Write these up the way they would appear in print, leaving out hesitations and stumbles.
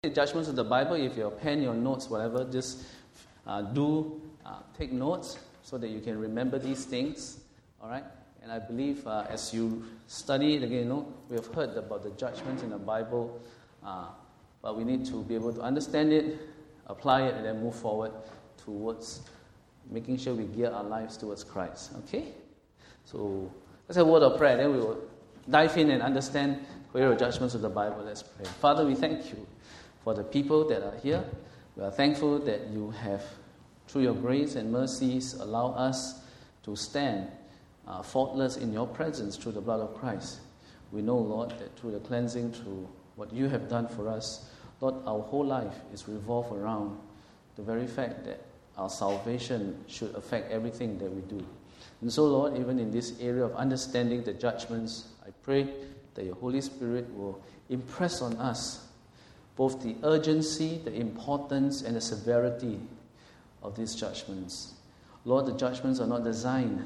The judgments of the Bible, if your pen, your notes, whatever, just take notes so that you can remember these things. All right? And I believe as you study it again, we have heard about the judgments in the Bible, but we need to be able to understand it, apply it, and then move forward towards making sure we gear our lives towards Christ. Okay? So let's have a word of prayer, then we will dive in and understand the judgments of the Bible. Let's pray. Father, we thank you for the people that are here. We are thankful that you have, through your grace and mercies, allowed us to stand faultless in your presence through the blood of Christ. We know, Lord, that through the cleansing, through what you have done for us, Lord, our whole life is revolved around the very fact that our salvation should affect everything that we do. And so, Lord, even in this area of understanding the judgments, I pray that your Holy Spirit will impress on us both the urgency, the importance, and the severity of these judgments. Lord, the judgments are not designed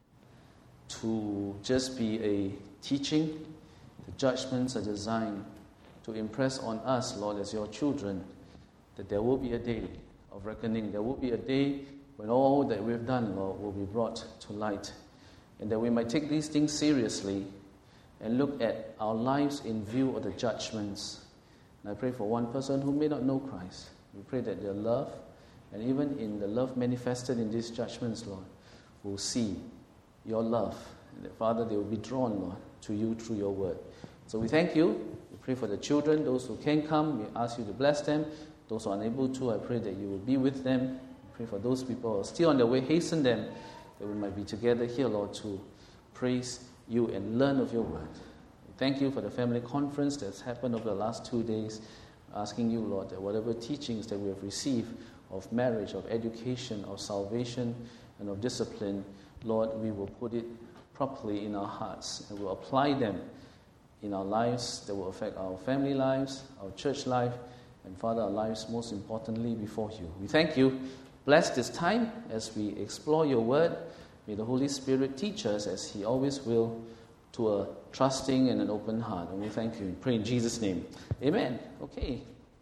to just be a teaching. The judgments are designed to impress on us, Lord, as your children, that there will be a day of reckoning. There will be a day when all that we've done, Lord, will be brought to light, and that we might take these things seriously and look at our lives in view of the judgments. And I pray for one person who may not know Christ. We pray that their love, and even in the love manifested in these judgments, Lord, will see your love. And that, Father, they will be drawn, Lord, to you through your word. So we thank you. We pray for the children, those who can come. We ask you to bless them. Those who are unable to, I pray that you will be with them. We pray for those people who are still on their way. Hasten them, that we might be together here, Lord, to praise you and learn of your word. Thank you for the family conference that's happened over the last 2 days. Asking you, Lord, that whatever teachings that we have received of marriage, of education, of salvation, and of discipline, Lord, we will put it properly in our hearts and we'll apply them in our lives that will affect our family lives, our church life, and, Father, our lives most importantly before you. We thank you. Bless this time as we explore your word. May the Holy Spirit teach us as he always will, to a trusting and an open heart. And we thank you. We pray in Jesus' name. Amen. Okay.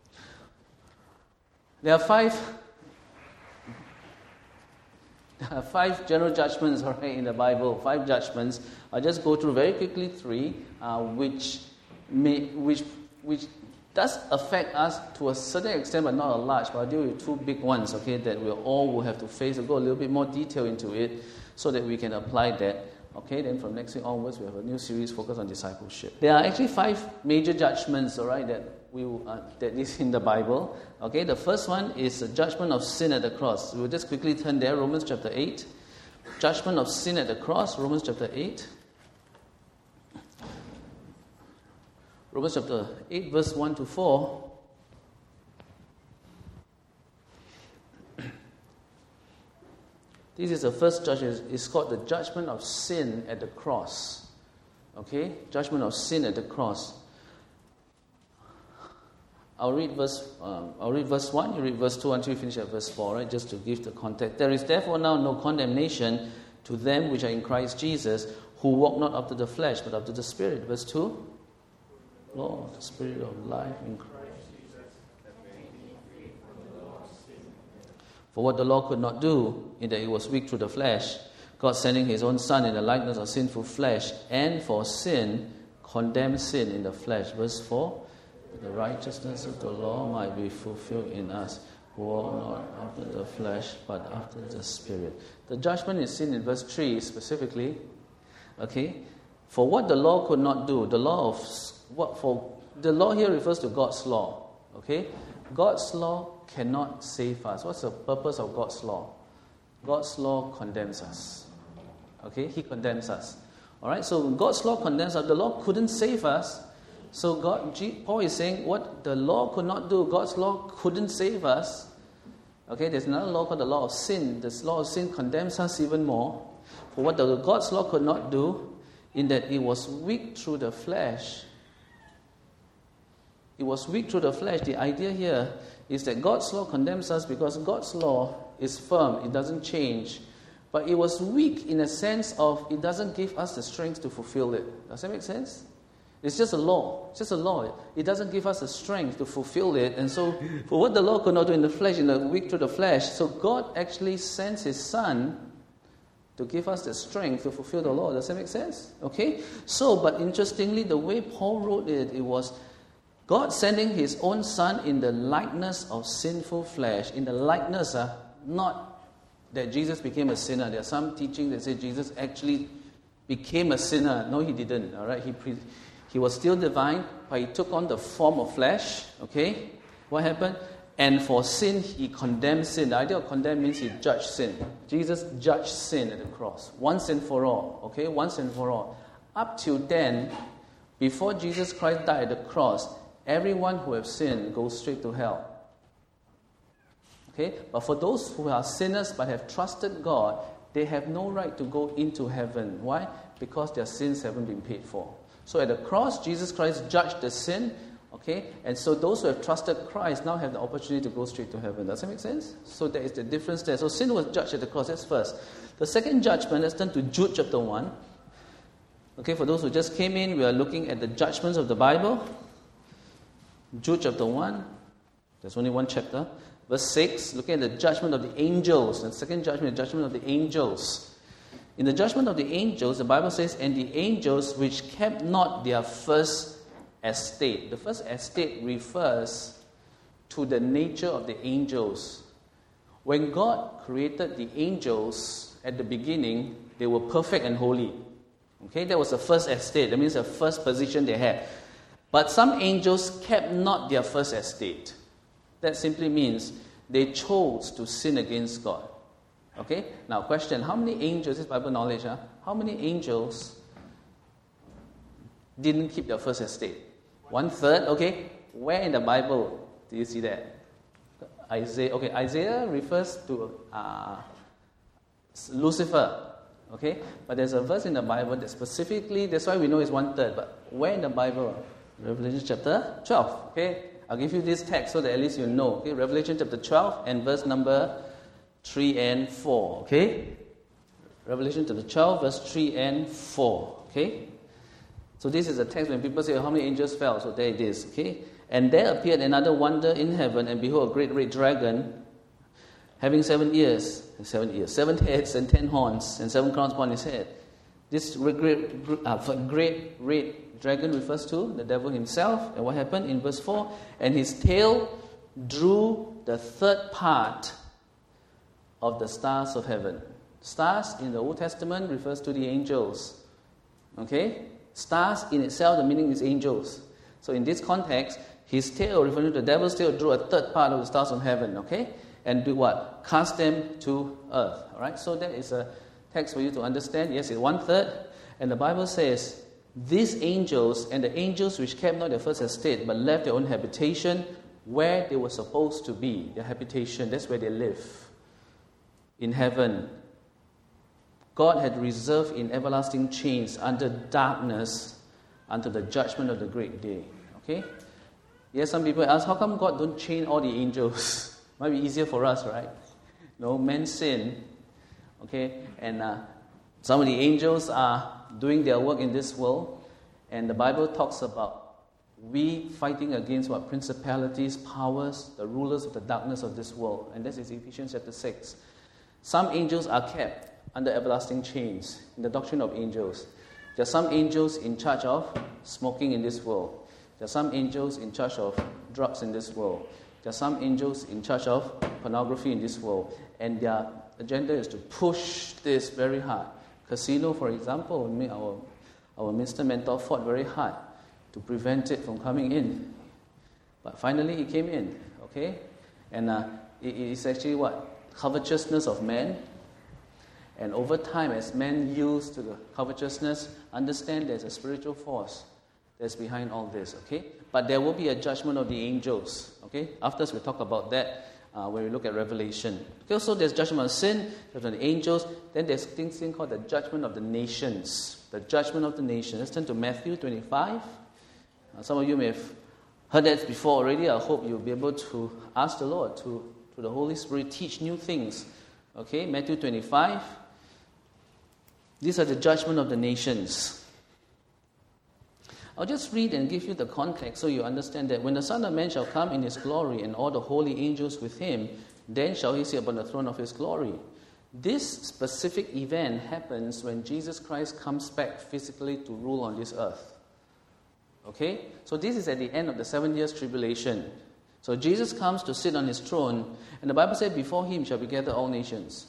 There are five general judgments, in the Bible. 5 judgments. I'll just go through very quickly 3, which does affect us to a certain extent, but not a large. But I'll deal with 2 big ones, that we all will have to face. I'll go a little bit more detail into it so that we can apply that. Okay, then from next week onwards, we have a new series focused on discipleship. There are actually 5 major judgments, that is in the Bible. Okay, the first one is the judgment of sin at the cross. We'll just quickly turn there, Romans chapter 8. Judgment of sin at the cross, Romans chapter 8. Romans chapter 8, verse 1 to 4. This is the first judgment. It's called the judgment of sin at the cross. Okay? Judgment of sin at the cross. I'll read verse 1, you read verse 2 until we finish at verse 4, right? Just to give the context. There is therefore now no condemnation to them which are in Christ Jesus, who walk not after the flesh, but after the Spirit. Verse 2. Lord, the Spirit of life in Christ. For what the law could not do, in that it was weak through the flesh, God sending his own Son in the likeness of sinful flesh, and for sin, condemned sin in the flesh. Verse 4, the righteousness of the law might be fulfilled in us, who walk not after the flesh, but after the Spirit. The judgment is seen in verse 3 specifically. Okay, for what the law could not do, the law here refers to God's law. Okay, God's law cannot save us. What's the purpose of God's law? God's law condemns us. Okay, he condemns us. All right, so God's law condemns us. The law couldn't save us. So Paul is saying what the law could not do, God's law couldn't save us. Okay, there's another law called the law of sin. This law of sin condemns us even more. For what God's law could not do, in that it was weak through the flesh. It was weak through the flesh. The idea here is that God's law condemns us because God's law is firm. It doesn't change. But it was weak in a sense of it doesn't give us the strength to fulfill it. Does that make sense? It's just a law. It's just a law. It doesn't give us the strength to fulfill it. And so, for what the law could not do in the flesh, in the weak through the flesh, so God actually sends His Son to give us the strength to fulfill the law. Does that make sense? Okay? So, but interestingly, the way Paul wrote it, it was God sending His own Son in the likeness of sinful flesh. In the likeness, not that Jesus became a sinner. There are some teaching that say Jesus actually became a sinner. No, He didn't. All right? He was still divine, but He took on the form of flesh. Okay? What happened? And for sin, He condemned sin. The idea of condemn means He judged sin. Jesus judged sin at the cross. Once and for all. Okay? Once and for all. Up till then, before Jesus Christ died at the cross, everyone who has sinned goes straight to hell. Okay? But for those who are sinners but have trusted God, they have no right to go into heaven. Why? Because their sins haven't been paid for. So at the cross, Jesus Christ judged the sin, okay? And so those who have trusted Christ now have the opportunity to go straight to heaven. Does that make sense? So there is the difference there. So sin was judged at the cross. That's first. The second judgment, let's turn to Jude chapter 1. Okay, for those who just came in, we are looking at the judgments of the Bible. Jude chapter 1. There's only one chapter. Verse 6, looking at the judgment of the angels. The second judgment, the judgment of the angels. In the judgment of the angels, the Bible says, and the angels which kept not their first estate. The first estate refers to the nature of the angels. When God created the angels at the beginning, they were perfect and holy. Okay, that was the first estate. That means the first position they had. But some angels kept not their first estate. That simply means they chose to sin against God. Okay? Now, question, how many angels, this is Bible knowledge, how many angels didn't keep their first estate? 1/3, okay? Where in the Bible do you see that? Isaiah. Okay, Isaiah refers to Lucifer. Okay? But there's a verse in the Bible that specifically, that's why we know it's 1/3. But where in the Bible? Revelation chapter 12. Okay? I'll give you this text so that at least you know. Okay? Revelation chapter 12 and verse number 3 and 4, okay? Revelation chapter 12, verse 3 and 4, okay? So this is a text when people say, how many angels fell? So there it is, okay? And there appeared another wonder in heaven, and behold, a great red dragon, having 7 heads and 10 horns, and 7 crowns upon his head. This great red dragon refers to the devil himself. And what happened in verse 4? And his tail drew the third part of the stars of heaven. Stars in the Old Testament refers to the angels. Okay? Stars in itself, the meaning is angels. So in this context, his tail, referring to the devil's tail, drew a third part of the stars of heaven. Okay? And do what? Cast them to earth. Alright? So that is a text for you to understand. Yes, it's 1/3. And the Bible says, these angels and the angels which kept not their first estate, but left their own habitation where they were supposed to be. Their habitation, that's where they live. In heaven, God had reserved in everlasting chains under darkness until the judgment of the great day. Okay? Yes, some people ask, how come God don't chain all the angels? Might be easier for us, right? No, men sin. Okay? And some of the angels are doing their work in this world. And the Bible talks about we fighting against what? Principalities, powers, the rulers of the darkness of this world. And this is Ephesians chapter 6. Some angels are kept under everlasting chains in the doctrine of angels. There are some angels in charge of smoking in this world. There are some angels in charge of drugs in this world. There are some angels in charge of pornography in this world. And their agenda is to push this very hard. Casino, for example, our minister mentor fought very hard to prevent it from coming in. But finally it came in. Okay? And it is actually what? Covetousness of man. And over time, as men yield to the covetousness, understand there's a spiritual force that's behind all this, okay? But there will be a judgment of the angels, okay? After we'll talk about that when we look at Revelation. Okay, so there's judgment of sin, judgment of the angels. Then there's this thing called the judgment of the nations. The judgment of the nations. Let's turn to Matthew 25. Some of you may have heard that before already. I hope you'll be able to ask the Lord to the Holy Spirit, teach new things. Okay, Matthew 25. These are the judgment of the nations. I'll just read and give you the context so you understand that when the Son of Man shall come in his glory and all the holy angels with him, then shall he sit upon the throne of his glory. This specific event happens when Jesus Christ comes back physically to rule on this earth. Okay? So this is at the end of the 7 years tribulation. So Jesus comes to sit on his throne, and the Bible said, before him shall be gathered all nations.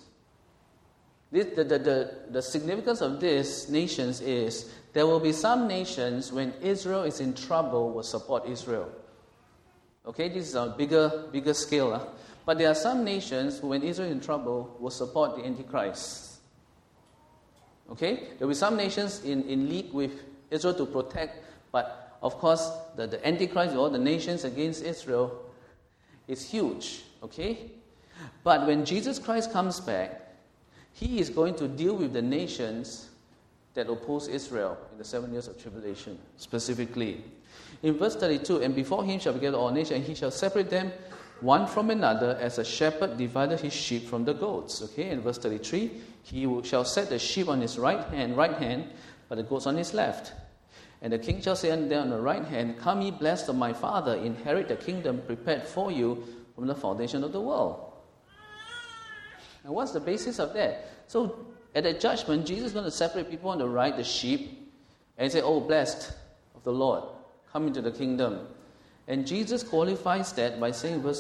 The significance of these nations is there will be some nations when Israel is in trouble will support Israel. Okay, this is a bigger scale. But there are some nations who, when Israel is in trouble, will support the Antichrist. Okay, there will be some nations in league with Israel to protect, but of course the Antichrist, all the nations against Israel, is huge. Okay, but when Jesus Christ comes back, he is going to deal with the nations that oppose Israel in the 7 years of tribulation, specifically. In verse 32, and before him shall be gathered all nations, and he shall separate them one from another, as a shepherd divided his sheep from the goats. Okay, in verse 33, he shall set the sheep on his right hand, but the goats on his left. And the king shall say unto them on the right hand, Come ye blessed of my Father, inherit the kingdom prepared for you from the foundation of the world. And what's the basis of that? So, at the judgment, Jesus is going to separate people on the right, the sheep, and say, Oh, blessed of the Lord, come into the kingdom. And Jesus qualifies that by saying, verse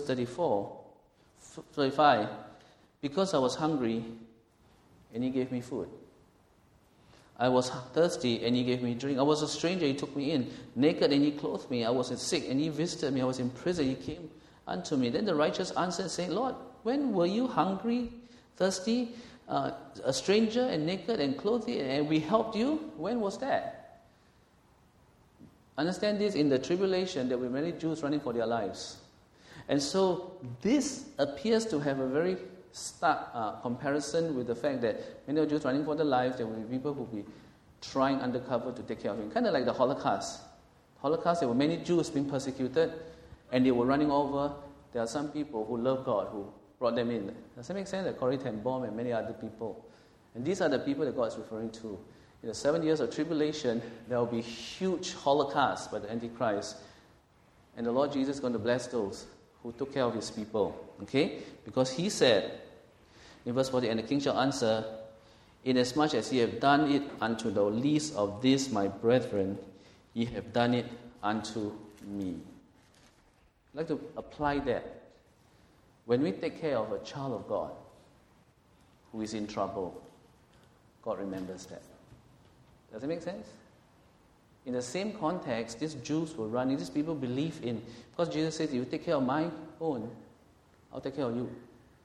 35, because I was hungry, and he gave me food. I was thirsty, and he gave me drink. I was a stranger, he took me in. Naked, and he clothed me. I was sick, and he visited me. I was in prison, he came unto me. Then the righteous answered, saying, Lord, when were you hungry, thirsty, a stranger, and naked, and clothed, and we helped you? When was that? Understand this, in the tribulation, there were many Jews running for their lives. And so this appears to have a very stark comparison with the fact that many Jews running for their lives, there will be people who will be trying undercover to take care of him. Kind of like the Holocaust. Holocaust, there were many Jews being persecuted, and they were running over. There are some people who love God who brought them in. Does that make sense? Like Corrie ten Boom and many other people. And these are the people that God is referring to. In the 7 years of tribulation, there will be huge holocaust by the Antichrist. And the Lord Jesus is going to bless those who took care of his people. Okay? Because he said, in verse 40, and the king shall answer, Inasmuch as ye have done it unto the least of these my brethren, ye have done it unto me. I'd like to apply that. When we take care of a child of God who is in trouble, God remembers that. Does it make sense? In the same context, these Jews were running, these people believe in, because Jesus said, you take care of my own, I'll take care of you.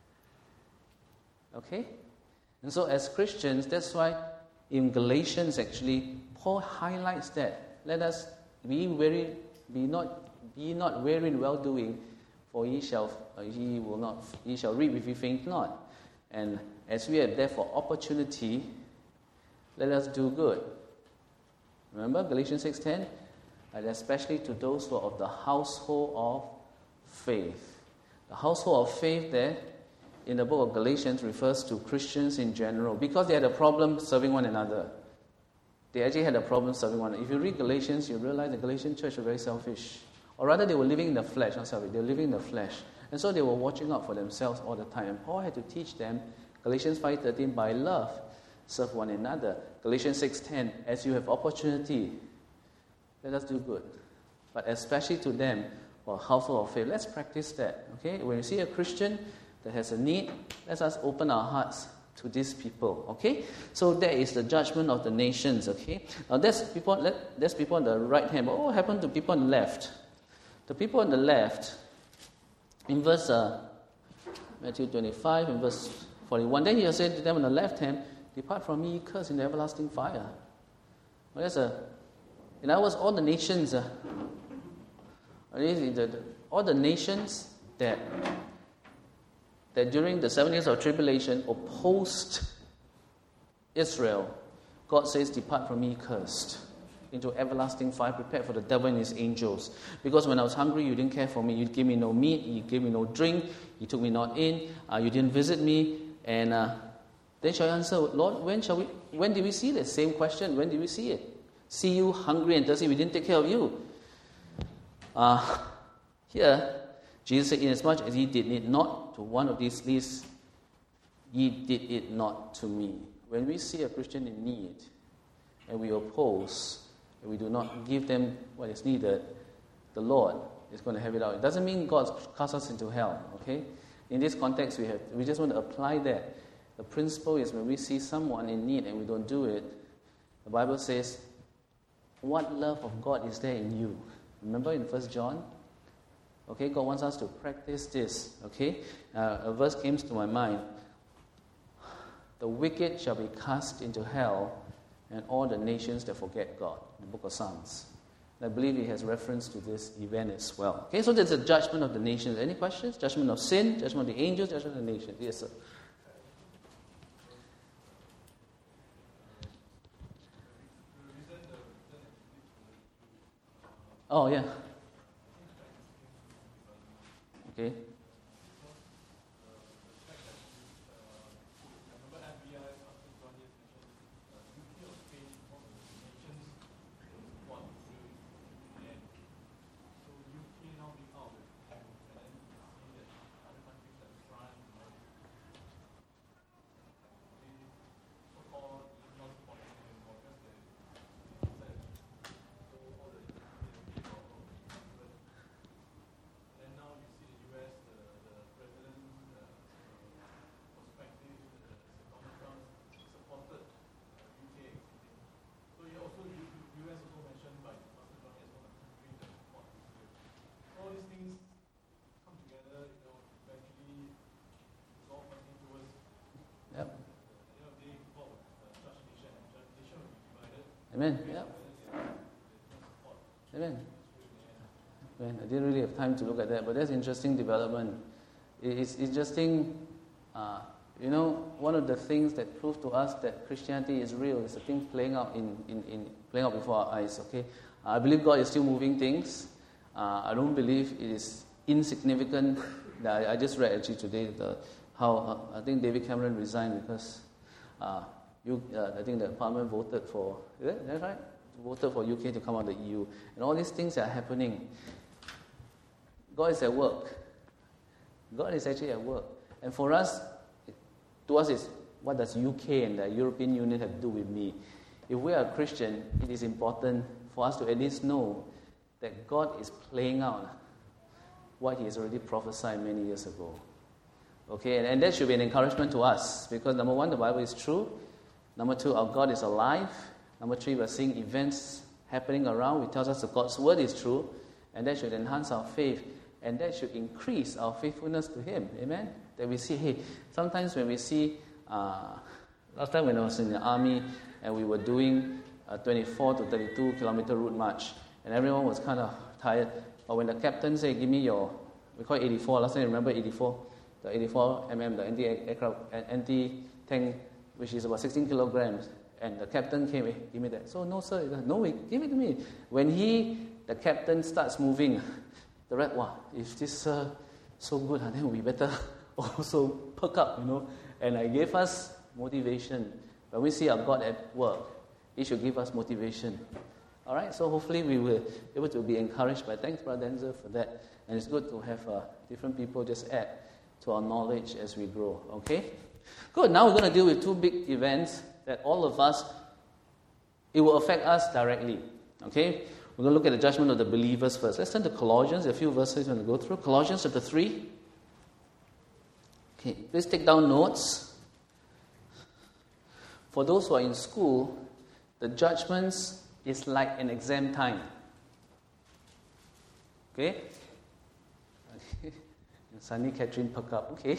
Okay? And so as Christians, that's why in Galatians actually, Paul highlights that. Let us be not weary in well-doing, for ye shall reap if ye faint not. And as we are there for opportunity, let us do good. Remember Galatians 6:10? And especially to those who are of the household of faith. The household of faith there in the book of Galatians refers to Christians in general, because they had a problem serving one another. They actually had a problem serving one another. If you read Galatians, you realize the Galatian church were very selfish. Or rather, they were living in the flesh, not selfish. They were living in the flesh. And so they were watching out for themselves all the time. And Paul had to teach them, Galatians 5:13, by love, serve one another. Galatians 6:10, as you have opportunity, let us do good. But especially to them, or household of faith, let's practice that. Okay? When you see a Christian that has a need, let us open our hearts to these people. Okay? So that is the judgment of the nations. Okay? Now there's people on the right hand, but what happened to people on the left? The people on the left, in verse Matthew 25, in verse 41, then he said to them on the left hand, Depart from me, cursed, into everlasting fire. Well, in other words, all the nations, all the nations that during the 7 years of tribulation opposed Israel, God says, Depart from me, cursed, into everlasting fire, prepared for the devil and his angels. Because when I was hungry, you didn't care for me. You gave me no meat, you gave me no drink, you took me not in, you didn't visit me, and then shall I answer, Lord, when did we see this? Same question, when did we see it? see you hungry and thirsty, we didn't take care of you. Here, Jesus said, inasmuch as ye did it not to one of these least, ye did it not to me. When we see a Christian in need, and we oppose, and we do not give them what is needed, the Lord is going to have it out. It doesn't mean God casts us into hell, okay? In this context, we just want to apply that. The principle is when we see someone in need and we don't do it, the Bible says, what love of God is there in you? Remember in 1 John? Okay, God wants us to practice this, okay? A verse came to my mind. The wicked shall be cast into hell, and all the nations that forget God. In the book of Psalms. I believe it has reference to this event as well. Okay, so there's a judgment of the nations. Any questions? Judgment of sin, judgment of the angels, judgment of the nations. Yes, sir. Oh, yeah. Okay. Amen. Yeah. Amen. Amen. I didn't really have time to look at that, but that's interesting development. It's interesting. One of the things that prove to us that Christianity is real is the thing playing out playing out before our eyes. Okay, I believe God is still moving things. I don't believe it is insignificant. I just read actually today how I think David Cameron resigned because. I think the Parliament voted for, is that right? Voted for UK to come out of the EU. And all these things are happening. God is at work. God is actually at work. And for us, to us, is what does UK and the European Union have to do with me? If we are a Christian, it is important for us to at least know that God is playing out what He has already prophesied many years ago. Okay, and that should be an encouragement to us because number one, the Bible is true. Number two, our God is alive. Number three, we're seeing events happening around, which tells us that God's word is true, and that should enhance our faith, and that should increase our faithfulness to Him. Amen? That we see, hey, sometimes when we see, last time when I was in the army, and we were doing a 24 to 32 kilometer route march, and everyone was kind of tired, but when the captain said, give me your, we call it 84, last time you remember 84, the 84 mm, the anti-aircraft, anti-tank, which is about 16 kilograms, and the captain came, hey, give me that. So, no, sir, no way, give it to me. When the captain starts moving, the rest, wow, if this so good, then we better also perk up, And I gave us motivation. When we see our God at work, He should give us motivation. All right, so hopefully we will be able to be encouraged by. Thanks, Brother Denzel, for that. And it's good to have different people just add to our knowledge as we grow. Okay? Good. Now we're going to deal with two big events that all of us, it will affect us directly. Okay? We're going to look at the judgment of the believers first. Let's turn to Colossians. There are a few verses we're going to go through. Colossians chapter 3. Okay, please take down notes. For those who are in school, the judgments is like an exam time. Okay? Sunny Catherine perk up. Okay.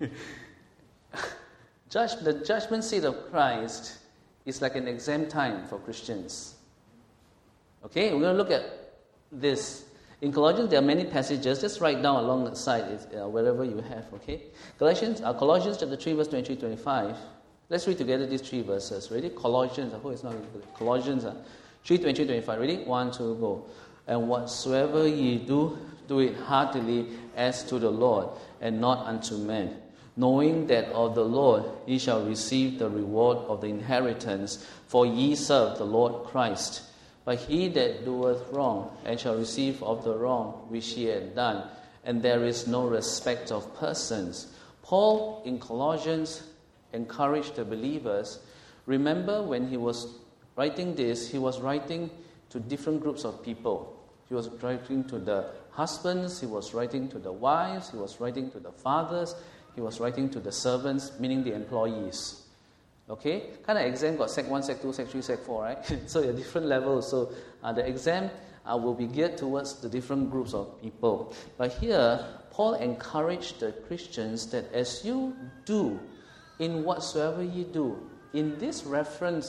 The judgment seat of Christ is like an exam time for Christians. Okay, we're going to look at this. In Colossians, there are many passages. Just write down along the side, wherever you have, okay? Colossians chapter 3, verse 23-25. Let's read together these three verses. Ready? Colossians, I hope it's not Colossians 3, 23-25. Ready? 1, 2, go. And whatsoever ye do, do it heartily as to the Lord, and not unto men, knowing that of the Lord ye shall receive the reward of the inheritance, for ye serve the Lord Christ. But he that doeth wrong, and shall receive of the wrong which he had done, and there is no respect of persons. Paul, in Colossians, encouraged the believers. Remember, when he was writing this, he was writing to different groups of people. He was writing to the husbands, he was writing to the wives, he was writing to the fathers, he was writing to the servants, meaning the employees. Okay? Kind of exam got Sec 1, Sec 2, Sec 3, Sec 4, right? So at different levels. So the exam will be geared towards the different groups of people. But here, Paul encouraged the Christians that as you do, in whatsoever you do, in this reference,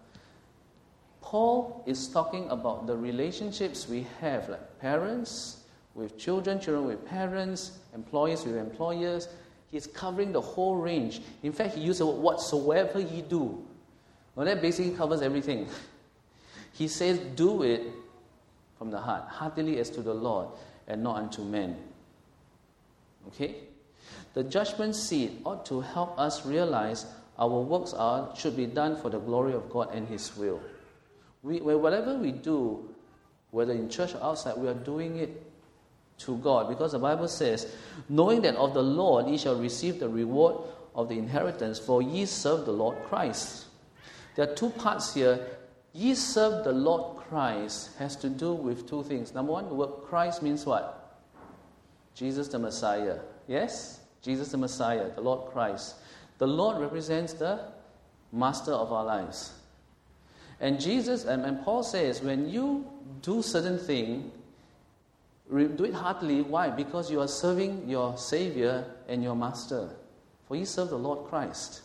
Paul is talking about the relationships we have, like parents with children, children with parents, employees with employers. He's covering the whole range. In fact, he used the word whatsoever ye do. Well, that basically covers everything. He says, do it from the heart, heartily as to the Lord, and not unto men. Okay? The judgment seat ought to help us realize our works should be done for the glory of God and His will. Whatever we do, whether in church or outside, we are doing it to God, because the Bible says, knowing that of the Lord ye shall receive the reward of the inheritance, for ye serve the Lord Christ. There are two parts here. Ye serve the Lord Christ has to do with two things. Number one, the word Christ means what? Jesus the Messiah. Yes? Jesus the Messiah, the Lord Christ. The Lord represents the master of our lives. And Jesus, and Paul says, when you do certain thing, do it heartily. Why? Because you are serving your Savior and your Master. For you serve the Lord Christ.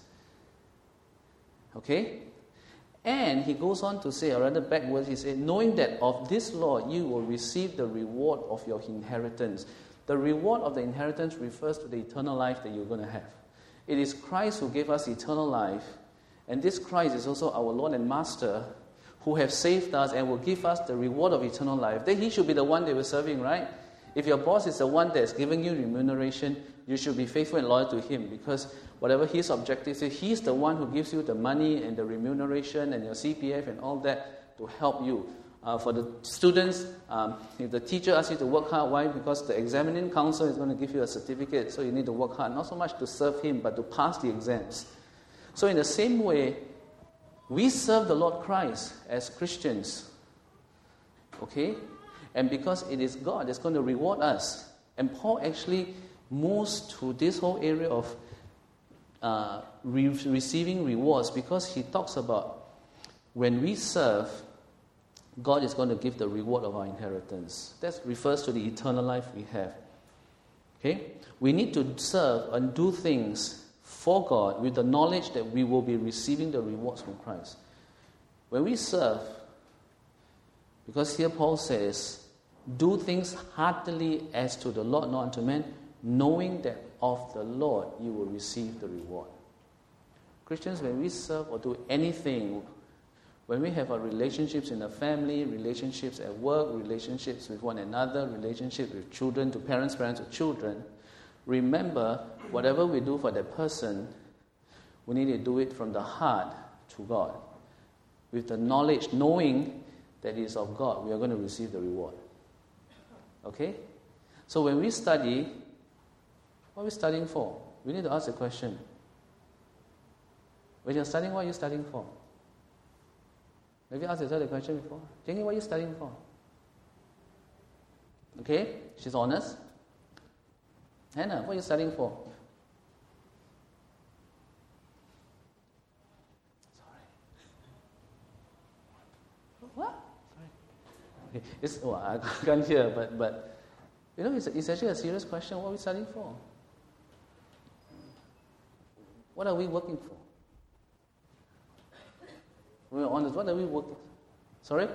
Okay? And he goes on to say, or rather backwards, he said, knowing that of this Lord you will receive the reward of your inheritance. The reward of the inheritance refers to the eternal life that you're going to have. It is Christ who gave us eternal life. And this Christ is also our Lord and Master, who have saved us and will give us the reward of eternal life. Then he should be the one that we're serving, right? If your boss is the one that's giving you remuneration, you should be faithful and loyal to him, because whatever his objective is, he's the one who gives you the money and the remuneration and your CPF and all that to help you. For the students, if the teacher asks you to work hard, why? Because the examining council is going to give you a certificate, so you need to work hard, not so much to serve him, but to pass the exams. So in the same way, we serve the Lord Christ as Christians. Okay? And because it is God that's going to reward us. And Paul actually moves to this whole area of receiving rewards, because he talks about when we serve, God is going to give the reward of our inheritance. That refers to the eternal life we have. Okay? We need to serve and do things for God with the knowledge that we will be receiving the rewards from Christ. When we serve, because here Paul says, do things heartily as to the Lord, not unto men, knowing that of the Lord you will receive the reward. Christians, when we serve or do anything, when we have our relationships in the family, relationships at work, relationships with one another, relationships with children, to parents, parents to children, remember, whatever we do for that person, we need to do it from the heart to God. With the knowledge, knowing that it is of God, we are going to receive the reward. Okay? So when we study, what are we studying for? We need to ask the question. When you're studying, what are you studying for? Have you asked yourself the question before? Jenny, what are you studying for? Okay? She's honest. Hannah, what are you studying for? Sorry. What? Sorry. Okay. I can't hear, but you know, it's actually a serious question. What are we studying for? What are we working for? We're honest. What are we working? Sorry?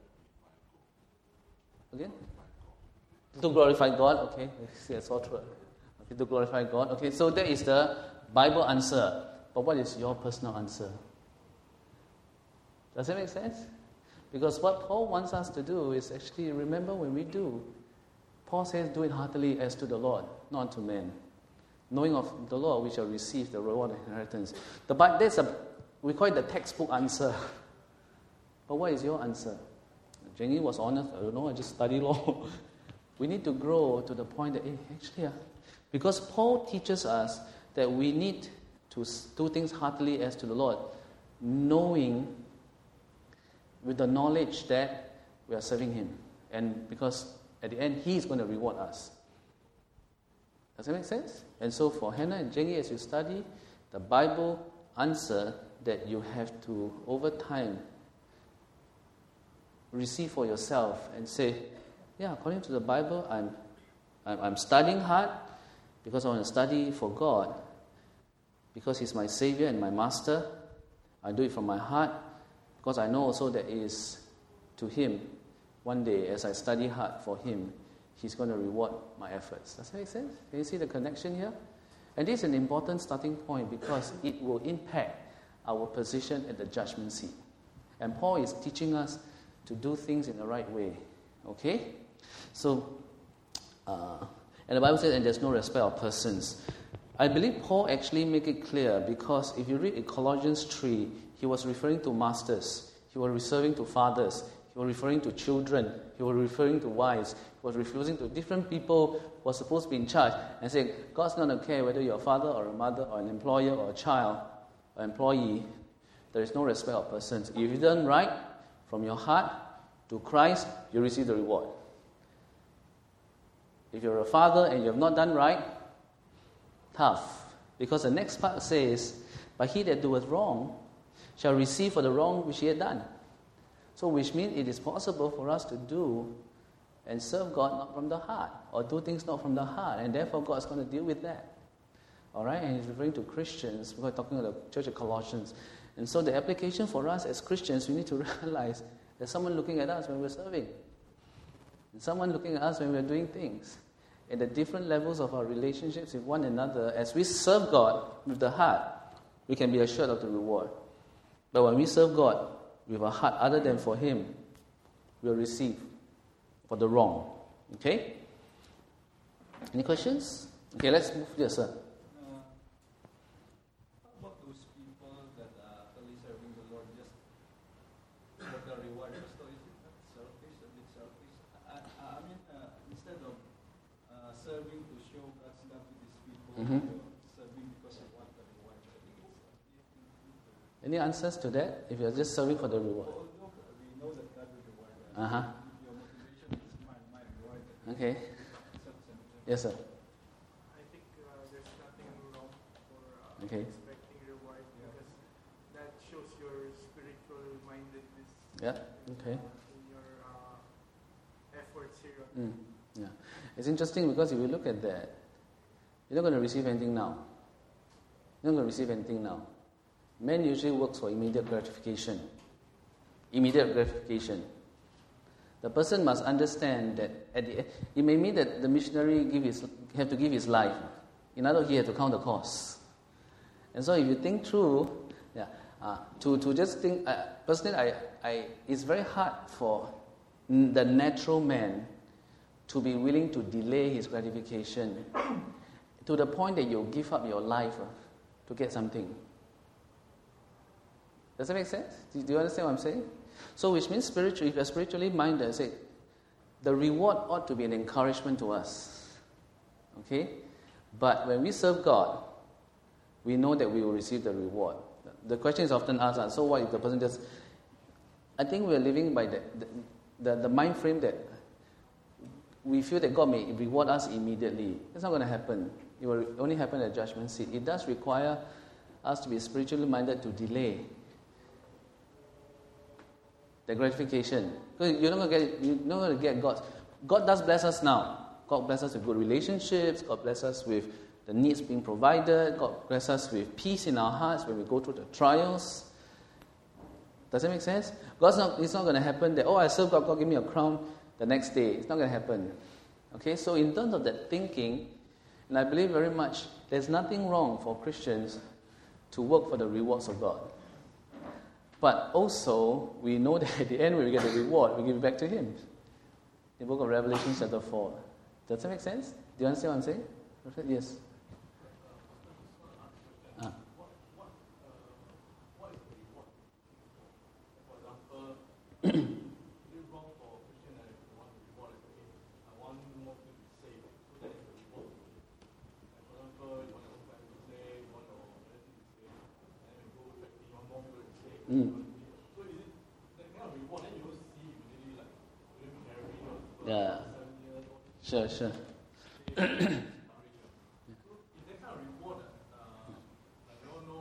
Again? To glorify God. Okay. That's all true. Okay, to glorify God. Okay, so that is the Bible answer. But what is your personal answer? Does that make sense? Because what Paul wants us to do is actually remember when we do. Paul says, do it heartily as to the Lord, not to men. Knowing of the Lord, we shall receive the reward of inheritance. We call it the textbook answer. But what is your answer? Jenny was honest, I don't know, I just study law. We need to grow to the point that, actually, because Paul teaches us that we need to do things heartily as to the Lord, knowing with the knowledge that we are serving Him. And because at the end, He is going to reward us. Does that make sense? And so for Hannah and Jenny, as you study, the Bible answer that you have to, over time, receive for yourself and say, yeah, according to the Bible, I'm studying hard because I want to study for God, because He's my Savior and my Master. I do it from my heart because I know also that it is to Him. One day, as I study hard for Him, He's going to reward my efforts. Does that make sense? Can you see the connection here? And this is an important starting point because it will impact our position at the judgment seat. And Paul is teaching us to do things in the right way. Okay? So, and the Bible says, and there's no respect of persons. I believe Paul actually make it clear because if you read in Colossians 3, he was referring to masters. He was referring to fathers. He was referring to children. He was referring to wives. He was referring to different people who are supposed to be in charge and saying, God's not going to care whether you're a father or a mother or an employer or a child or employee. There is no respect of persons. If you've done right from your heart to Christ, you receive the reward. If you're a father and you have not done right, tough. Because the next part says, but he that doeth wrong shall receive for the wrong which he had done. So which means it is possible for us to do and serve God not from the heart, or do things not from the heart, and therefore God's going to deal with that. All right? And he's referring to Christians. We're talking about the church of Colossians. And so the application for us as Christians, we need to realize there's someone looking at us when we're serving. And someone looking at us when we're doing things. At the different levels of our relationships with one another, as we serve God with the heart, we can be assured of the reward. But when we serve God with a heart other than for Him, we'll receive for the wrong. Okay? Any questions? Okay, let's move. Yes, sir. How about those people that are only serving the Lord just for the reward? So is it not selfish, a bit selfish? I mean, instead of serving to show God's love to these people, you're serving because you want the reward. Any answers to that? If you're just serving for the reward. Although we know that God will reward us, your motivation is my reward. Okay. Yes, sir. I think there's nothing wrong for expecting reward because that shows your spiritual mindedness. Yeah. Okay. In your efforts here. Yeah. It's interesting because if you look at that, you're not going to receive anything now. You're not going to receive anything now. Man usually works for immediate gratification. Immediate gratification. The person must understand that at the end, it may mean that the missionary have to give his life. In other words, he has to count the cost. And so if you think through, to just think, personally, it's very hard for the natural man to be willing to delay his gratification to the point that you'll give up your life to get something. Does that make sense? Do you understand what I'm saying? So which means spiritually, if you're spiritually minded, say, the reward ought to be an encouragement to us. Okay? But when we serve God, we know that we will receive the reward. The question is often asked, so what if the person just... I think we're living by the mind frame that we feel that God may reward us immediately. It's not going to happen. It will only happen at judgment seat. It does require us to be spiritually minded to delay the gratification. Because you're not going to get God. God does bless us now. God bless us with good relationships. God bless us with the needs being provided. God bless us with peace in our hearts when we go through the trials. Does that make sense? It's not going to happen that, I serve God, God give me a crown the next day. It's not going to happen. Okay, so in terms of that thinking, and I believe very much, there's nothing wrong for Christians to work for the rewards of God. But also, we know that at the end when we get the reward, we give it back to Him. The book of Revelation chapter 4. Does that make sense? Do you understand what I'm saying? Yes. What is the reward? For example, is it wrong for So is it that kind of reward that you will see immediately, like living every year, Yeah. 7 years, Sure. So if that kind of reward, like we all know,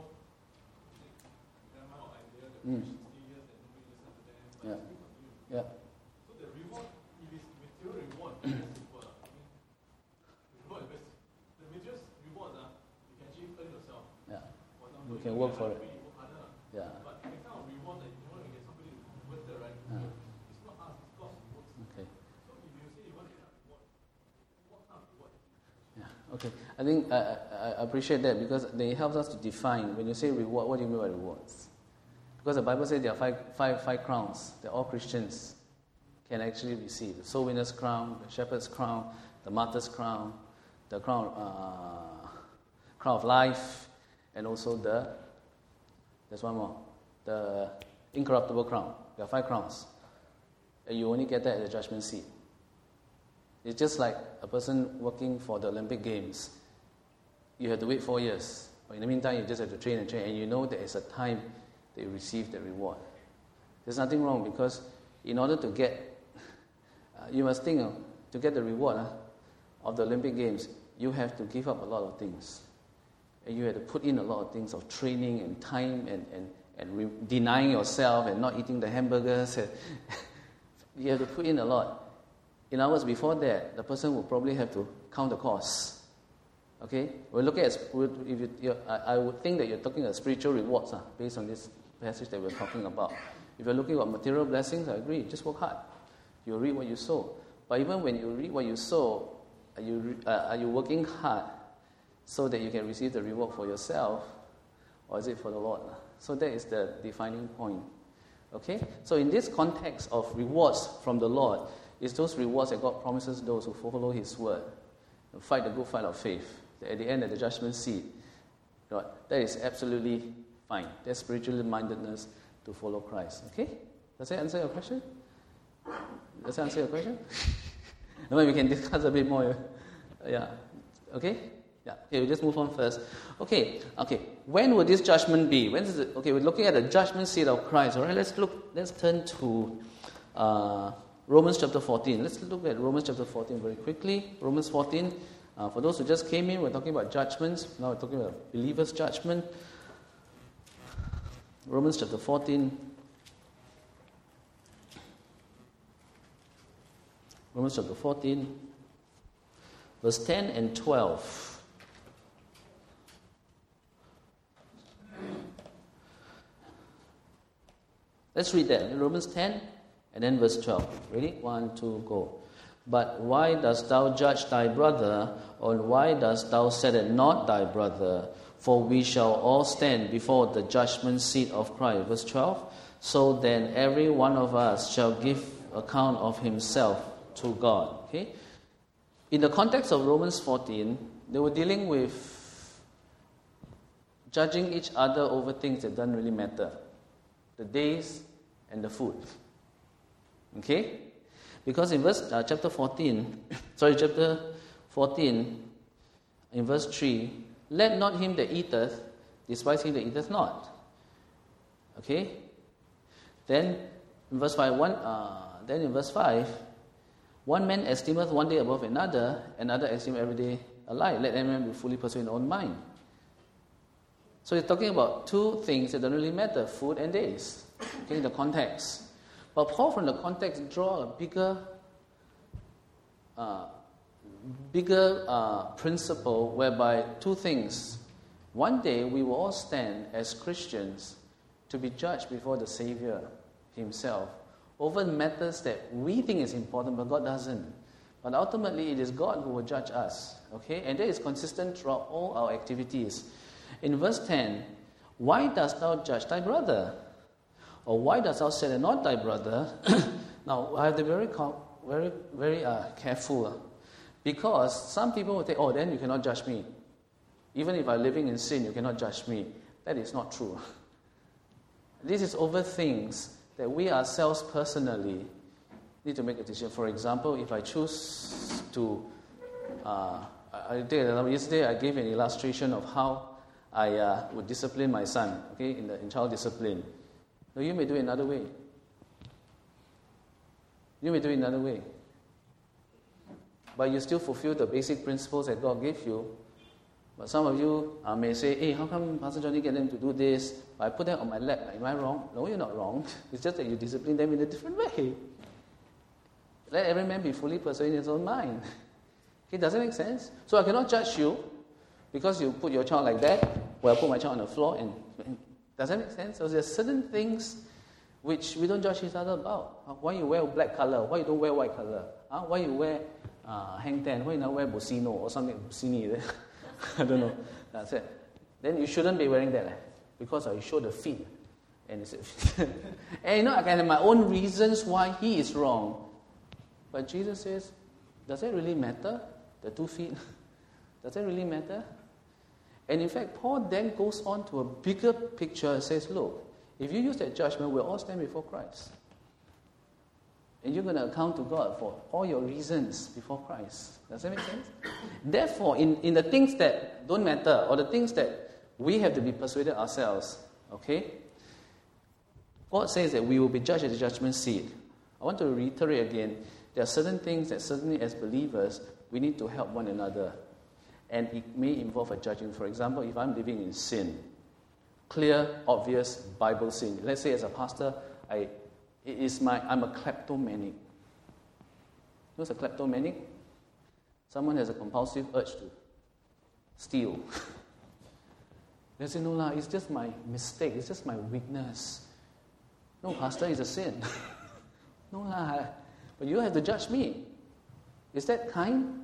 grandma or idea that we 60 years and nobody listen to them, but Yeah. still continue. Yeah. So the reward, if it's material reward, it's very simple. I mean, the reward is best. The material reward, you can actually earn yourself. Yeah. For example, You can work for it. You work harder. Yeah. But the kind of reward that you want to get somebody to convert the right, it's not us, it's God who works. Okay. So if you say you want to get a reward, what kind of reward? Yeah. Okay. I think I appreciate that because they help us to define. When you say reward, what do you mean by rewards? Because the Bible says there are five crowns that all Christians can actually receive: the soul winner's crown, the shepherd's crown, the martyr's crown, the crown of life, and also there's one more, the incorruptible crown. There are 5 crowns, and you only get that at the judgment seat. It's just like a person working for the Olympic Games. You have to wait 4 years, but in the meantime, you just have to train, and you know there is a time that you receive the reward. There's nothing wrong because in order to get, you must think to get the reward of the Olympic Games, you have to give up a lot of things. And you have to put in a lot of things of training and time and denying yourself and not eating the hamburgers. You have to put in a lot. In other words, before that, the person will probably have to count the costs. Okay? We're looking at, I would think that you're talking about spiritual rewards based on this passage that we're talking about. If you're looking at material blessings, I agree. Just work hard. You'll reap what you sow. But even when you reap what you sow, are you working hard so that you can receive the reward for yourself, or is it for the Lord? So that is the defining point. Okay? So in this context of rewards from the Lord, it's those rewards that God promises those who follow His word, and fight the good fight of faith. At the end of the judgment seat, that is absolutely fine. That's spiritual mindedness to follow Christ. Okay? Does that answer your question? Does that answer your question? No, we can discuss a bit more. Yeah. Okay? Yeah. Okay, we'll just move on first. Okay. When will this judgment be? When is it? Okay, we're looking at the judgment seat of Christ. All right, let's turn to Romans chapter 14. Let's look at Romans chapter 14 very quickly. Romans 14. For those who just came in, we're talking about judgments. Now we're talking about believers' judgment. Romans chapter 14. Romans chapter 14, verse 10 and 12. Let's read that. Romans 10 and then verse 12. Ready? 1, 2, go. But why dost thou judge thy brother, or why dost thou set at naught thy brother? For we shall all stand before the judgment seat of Christ. Verse 12. So then every one of us shall give account of himself to God. Okay? In the context of Romans 14, they were dealing with judging each other over things that don't really matter. The days and the food. Okay? Because in chapter 14, in verse 3, let not him that eateth despise him that eateth not. Okay? Then in verse 5, one man esteemeth one day above another esteemeth every day alike. Let every man be fully persuaded in his own mind. So it's talking about two things that don't really matter, food and days. Okay, the context. But Paul from the context draw a bigger principle whereby two things. One day we will all stand as Christians to be judged before the Savior Himself over matters that we think is important, but God doesn't. But ultimately, it is God who will judge us. Okay? And that is consistent throughout all our activities. In verse 10, why dost thou judge thy brother? Or why dost thou set at naught thy brother? Now, I have to be very careful. Because some people will say, oh, then you cannot judge me. Even if I'm living in sin, you cannot judge me. That is not true. This is over things that we ourselves personally need to make a decision. For example, if I choose to, yesterday I gave an illustration of how I would discipline my son, okay, in child discipline. No, you may do it another way. You may do it another way. But you still fulfill the basic principles that God gave you. But some of you may say, hey, how come Pastor Johnny get them to do this? I put them on my lap. Am I wrong? No, you're not wrong. It's just that you discipline them in a different way. Let every man be fully persuaded in his own mind. Okay, does it make sense? So I cannot judge you because you put your child like that. Well, I put my child on the floor. And does that make sense? So there are certain things which we don't judge each other about. Why you wear black color? Why you don't wear white color? Why you wear hang ten? Why you not wear Bosino or something? Bosini? I don't know. That's it. Then you shouldn't be wearing that because I show the feet. And and I can have my own reasons why he is wrong. But Jesus says, does it really matter? The 2 feet? Does it really matter? And in fact, Paul then goes on to a bigger picture and says, look, if you use that judgment, we'll all stand before Christ. And you're going to account to God for all your reasons before Christ. Does that make sense? Therefore, in the things that don't matter, or the things that we have to be persuaded ourselves, okay, God says that we will be judged at the judgment seat. I want to reiterate again, there are certain things that certainly as believers, we need to help one another. And it may involve a judging. For example, if I'm living in sin, clear, obvious Bible sin. Let's say as a pastor, I'm a kleptomaniac. What's a kleptomaniac? Someone has a compulsive urge to steal. They say, no, it's just my mistake. It's just my weakness. No, pastor, it's a sin. No, but you have to judge me. Is that kind?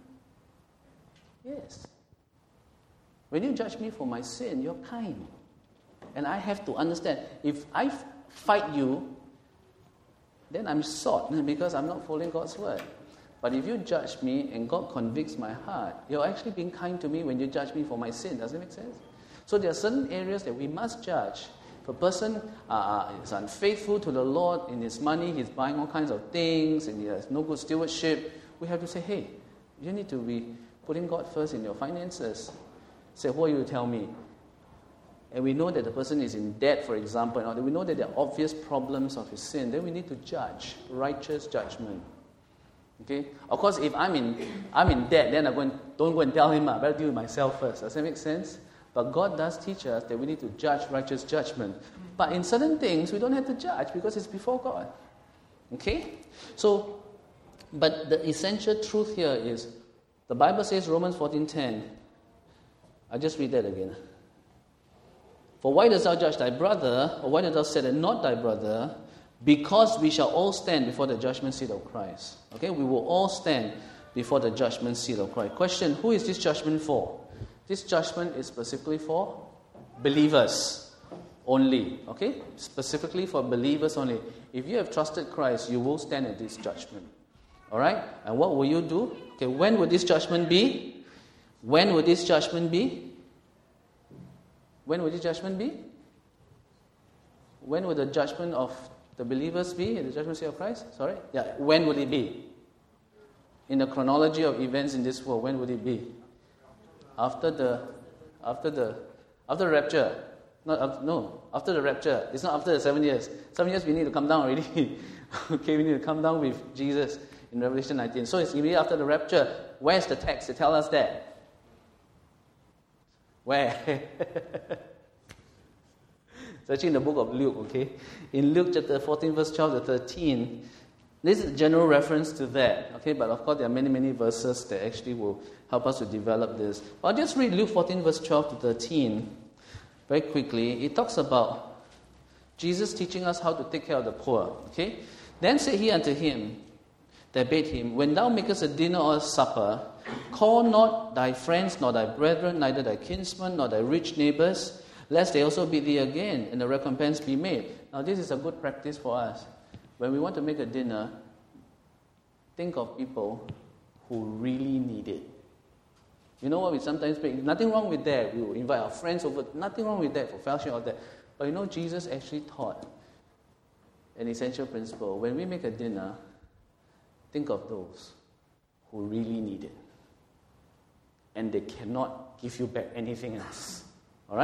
Yes. When you judge me for my sin, you're kind. And I have to understand, if I fight you, then I'm short because I'm not following God's word. But if you judge me and God convicts my heart, you're actually being kind to me when you judge me for my sin. Does that make sense? So there are certain areas that we must judge. If a person is unfaithful to the Lord in his money, he's buying all kinds of things, and he has no good stewardship, we have to say, hey, you need to be putting God first in your finances. Say, what will you tell me? And we know that the person is in debt, for example, and we know that there are obvious problems of his sin, then we need to judge, righteous judgment. Okay? Of course, if I'm in debt, then don't go and tell him, I better deal with myself first. Does that make sense? But God does teach us that we need to judge righteous judgment. But in certain things, we don't have to judge because it's before God. Okay? So, but the essential truth here is, the Bible says, Romans 14:10. I'll just read that again. For why dost thou judge thy brother, or why dost thou set not thy brother? Because we shall all stand before the judgment seat of Christ. Okay, we will all stand before the judgment seat of Christ. Question, who is this judgment for? This judgment is specifically for believers only. Okay, specifically for believers only. If you have trusted Christ, you will stand at this judgment. All right, and what will you do? Okay, when will this judgment be? When will this judgment be? When will this judgment be? When will the judgment of the believers be in the judgment seat of Christ? Sorry? Yeah, when will it be? In the chronology of events in this world, when will it be? After the rapture. After the rapture. It's not after the 7 years. 7 years we need to come down already. Okay, we need to come down with Jesus in Revelation 19. So it's immediately after the rapture. Where's the text to tell us that? Where? It's actually in the book of Luke, okay? In Luke chapter 14, verse 12 to 13, this is a general reference to that, okay? But of course, there are many, many verses that actually will help us to develop this. I'll just read Luke 14, verse 12 to 13 very quickly. It talks about Jesus teaching us how to take care of the poor, okay? Then said he unto him that bade him, when thou makest a dinner or a supper, call not thy friends, nor thy brethren, neither thy kinsmen, nor thy rich neighbors, lest they also bid thee again, and the recompense be made. Now this is a good practice for us. When we want to make a dinner, think of people who really need it. You know what we sometimes make? Nothing wrong with that. We will invite our friends over. Nothing wrong with that for fellowship or that. But you know, Jesus actually taught an essential principle. When we make a dinner, think of those who really need it. And they cannot give you back anything else. All right?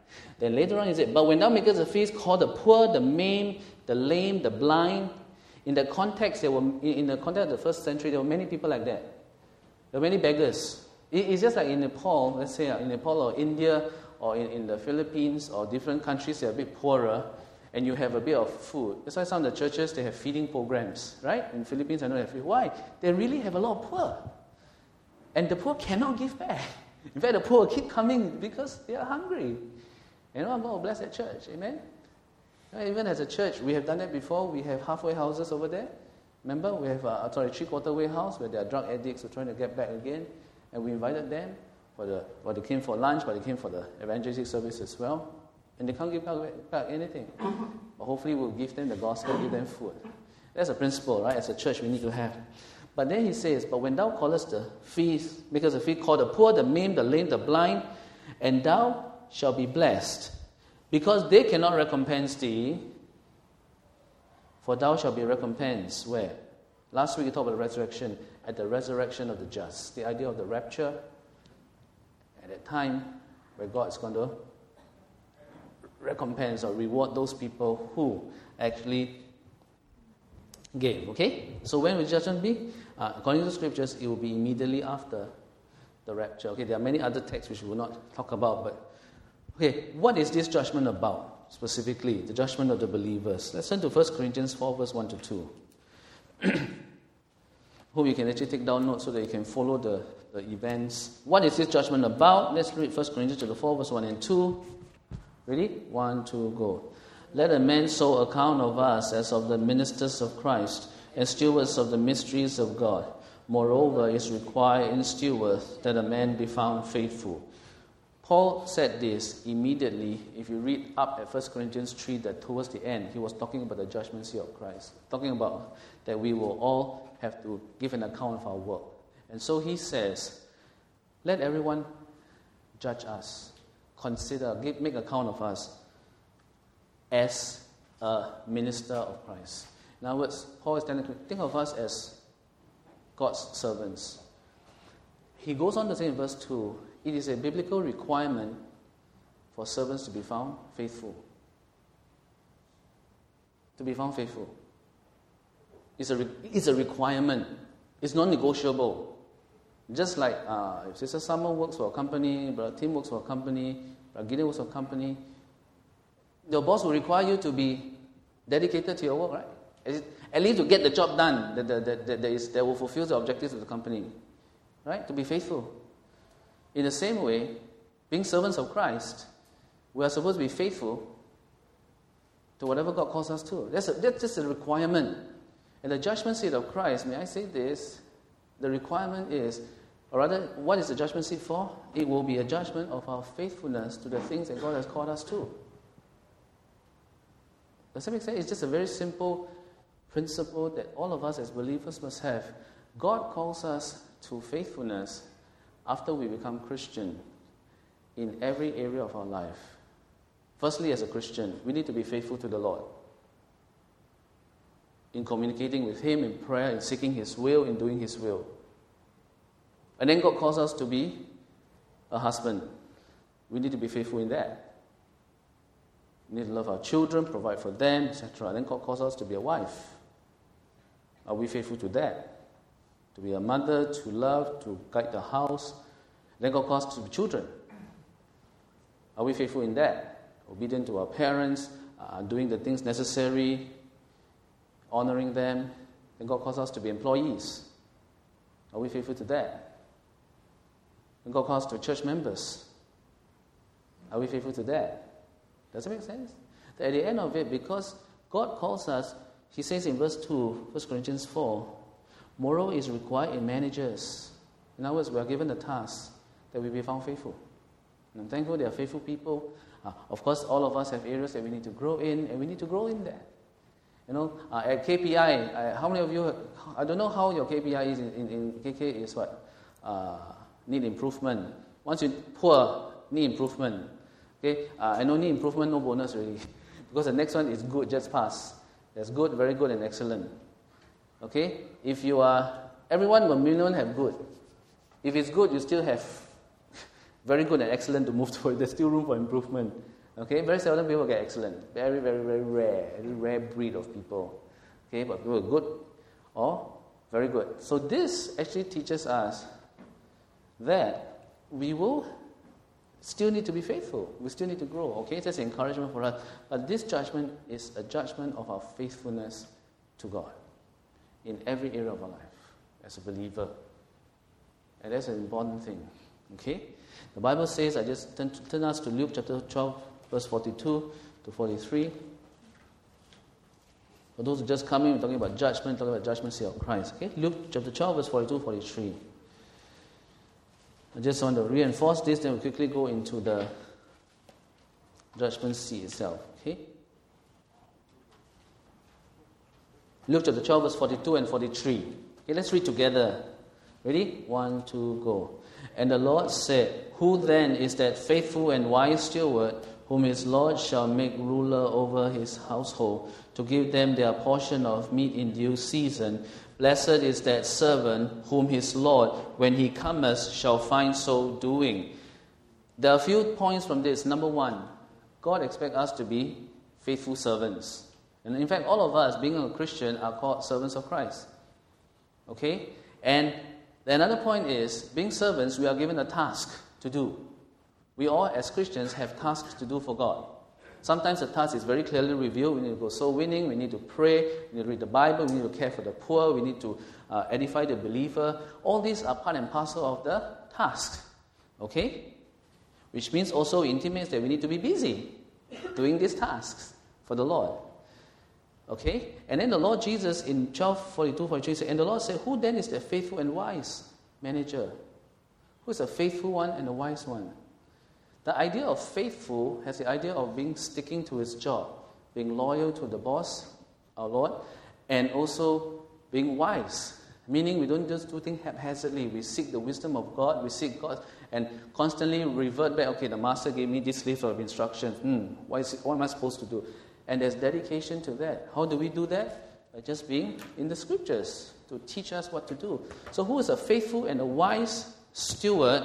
Then later on he said, but when thou makest a feast, call the poor, the maimed, the lame, the blind. In the context, in the context of the first century, there were many people like that. There were many beggars. It's just like in Nepal, let's say in Nepal or India or in the Philippines or different countries that are a bit poorer, and you have a bit of food. That's why some of the churches, they have feeding programs, right? In the Philippines, I know they have food. Why? They really have a lot of poor. And the poor cannot give back. In fact, the poor keep coming because they are hungry. I'm going to bless that church. Amen? Even as a church, we have done that before. We have halfway houses over there. Remember, we have three-quarter way house where there are drug addicts who are trying to get back again. And we invited them they came for lunch, but they came for the evangelistic service as well. And they can't give back anything. But hopefully we'll give them the gospel, give them food. That's a principle, right? As a church, we need to have. But then he says, but when thou callest the feast, because the feast call the poor, the maimed, the lame, the blind, and thou shalt be blessed, because they cannot recompense thee, for thou shalt be recompensed. Where? Last week we talked about the resurrection, at the resurrection of the just. The idea of the rapture, at that time where God is going to recompense or reward those people who actually gave. Okay? So when will judgment be? According to the scriptures, it will be immediately after the rapture. Okay, there are many other texts which we will not talk about, but okay, what is this judgment about specifically? The judgment of the believers. Let's turn to 1 Corinthians 4, verse 1 to 2. Hope you can actually take down notes so that you can follow the events. What is this judgment about? Let's read 1 Corinthians 4, verse 1 and 2. Ready? 1, 2, go. Let a man so account of us as of the ministers of Christ and stewards of the mysteries of God. Moreover, it is required in stewards that a man be found faithful. Paul said this immediately. If you read up at 1 Corinthians 3, that towards the end, he was talking about the judgment seat of Christ. Talking about that we will all have to give an account of our work. And so he says, let everyone judge us. Make account of us as a minister of Christ. In other words, Paul is telling, think of us as God's servants. He goes on to say in verse 2, it is a biblical requirement for servants to be found faithful. To be found faithful. It's a requirement. It's non-negotiable. Just like if Sister Summer works for a company, Brother Tim works for a company, Brother Gideon works for a company, your boss will require you to be dedicated to your work, right? At least to get the job done that will fulfill the objectives of the company. Right? To be faithful. In the same way, being servants of Christ, we are supposed to be faithful to whatever God calls us to. That's just a requirement. And the judgment seat of Christ, may I say this, the requirement is, or rather, what is the judgment seat for? It will be a judgment of our faithfulness to the things that God has called us to. Does that make sense? It's just a very simple principle that all of us as believers must have. God calls us to faithfulness after we become Christian in every area of our life. Firstly, as a Christian, we need to be faithful to the Lord. In communicating with Him, in prayer, in seeking His will, in doing His will. And then God calls us to be a husband. We need to be faithful in that. We need to love our children, provide for them, etc. And then God calls us to be a wife. Are we faithful to that? To be a mother, to love, to guide the house. Then God calls us to be children. Are we faithful in that? Obedient to our parents, doing the things necessary, honoring them. Then God calls us to be employees. Are we faithful to that? Then God calls us to church members. Are we faithful to that? Does it make sense? That at the end of it, because God calls us, He says in verse 2, 1 Corinthians 4, moral is required in managers. In other words, we are given the task that we be found faithful. And I'm thankful there are faithful people. Of course, all of us have areas that we need to grow in, and we need to grow in that. At KPI, how many of you, I don't know how your KPI is in KK is what? Need improvement. Once you poor, need improvement. Okay, I know need improvement, no bonus really. Because the next one is good, just pass. There's good, very good, and excellent. Okay, if you are, everyone will minimum have good. If it's good, you still have very good and excellent to move toward. There's still room for improvement. Okay, very seldom people get excellent. Very, very, very rare. Very rare breed of people. Okay, but people are good or very good. So this actually teaches us that we will still need to be faithful. We still need to grow. Okay, that's encouragement for us. But this judgment is a judgment of our faithfulness to God in every area of our life as a believer. And that's an important thing. Okay? The Bible says, I just turn us to Luke chapter 12, verse 42 to 43. For those who just come in, we're talking about judgment seat of Christ. Okay? Luke chapter 12, verse 42 to 43. I just want to reinforce this, then we'll quickly go into the judgment seat itself. Okay? Luke chapter 12, verse 42 and 43. Okay, let's read together. Ready? 1, 2, go. And the Lord said, Who then is that faithful and wise steward, whom his Lord shall make ruler over his household, to give them their portion of meat in due season? Blessed is that servant, whom his Lord, when he cometh, shall find so doing. There are a few points from this. Number one, God expects us to be faithful servants. And in fact, all of us, being a Christian, are called servants of Christ. Okay? And another point is, being servants, we are given a task to do. We all, as Christians, have tasks to do for God. Sometimes the task is very clearly revealed. We need to go soul winning, we need to pray, we need to read the Bible, we need to care for the poor, we need to edify the believer. All these are part and parcel of the task. Okay? Which means also intimates that we need to be busy doing these tasks for the Lord. Okay? And then the Lord Jesus in 12:42-43 said, and the Lord said, Who then is the faithful and wise manager? Who is a faithful one and a wise one? The idea of faithful has the idea of sticking to his job, being loyal to the boss, our Lord, and also being wise. Meaning we don't just do things haphazardly. We seek the wisdom of God, we seek God, and constantly revert back, okay, the master gave me this list of instructions. What am I supposed to do? And there's dedication to that. How do we do that? By just being in the scriptures to teach us what to do. So who is a faithful and a wise steward,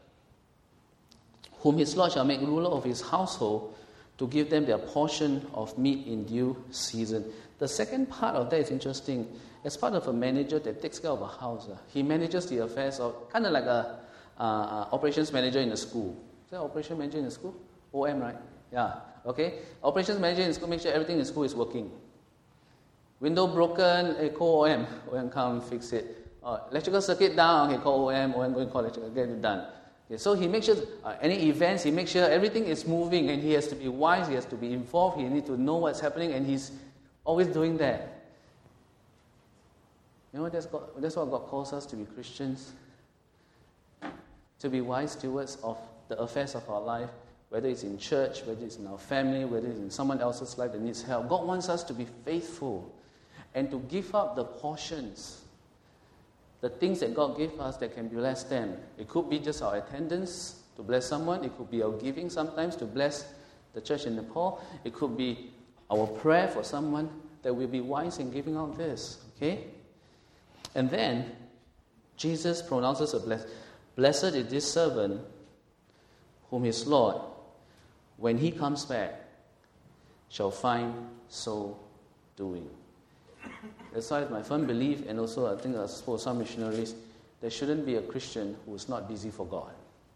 whom his Lord shall make ruler of his household, to give them their portion of meat in due season? The second part of that is interesting. As part of a manager that takes care of a house, he manages the affairs of, kind of like a operations manager in a school. Is there an operations manager in a school? OM, right? Yeah. Okay? Operations manager in school, make sure everything in school is working. Window broken, call OM. OM come fix it. Electrical circuit down, okay, call OM. OM go and call electrical, get it done. Okay, so he makes sure, any events, he makes sure everything is moving, and he has to be wise, he has to be involved, he needs to know what's happening, and he's always doing that. You know, that's what God calls us to be Christians. To be wise stewards of the affairs of our life, whether it's in church, whether it's in our family, whether it's in someone else's life that needs help. God wants us to be faithful and to give up the portions, the things that God gave us that can bless them. It could be just our attendance to bless someone. It could be our giving sometimes to bless the church in Nepal. It could be our prayer for someone, that we'll be wise in giving out this. Okay? And then, Jesus pronounces a blessing. Blessed is this servant whom his Lord, when he comes back, shall find so doing. That's why it's my firm belief, and also I think I suppose some missionaries, there shouldn't be a Christian who is not busy for God.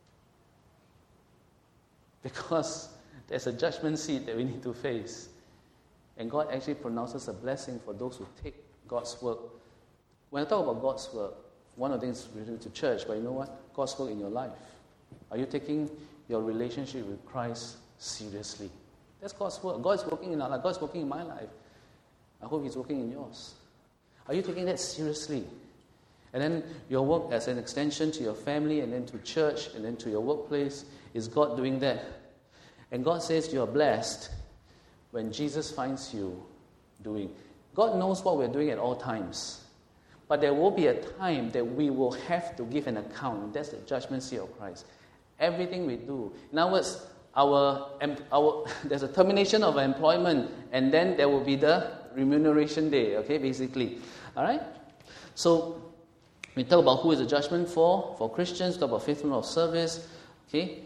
Because there's a judgment seat that we need to face. And God actually pronounces a blessing for those who take God's work. When I talk about God's work, one of the things related to church, but you know what? God's work in your life. Are you taking your relationship with Christ seriously? That's God's work. God is working in our life. God is working in my life. I hope He's working in yours. Are you taking that seriously? And then your work as an extension to your family, and then to church, and then to your workplace, is God doing that? And God says you are blessed when Jesus finds you doing. God knows what we're doing at all times. But there will be a time that we will have to give an account. That's the judgment seat of Christ. Everything we do. In other words, there's a termination of employment, and then there will be the remuneration day, okay, basically. All right? So, we talk about who is the judgment for Christians, talk about faithfulness of service, Okay?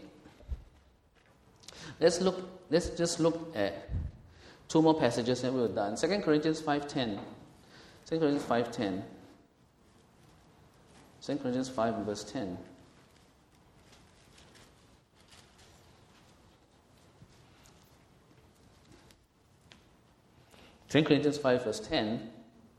Let's just look at two more passages and we're done. 2 Corinthians 5:10. 2 Corinthians 5:10. 2 Corinthians 5 and verse 10. Second Corinthians 5 verse 10.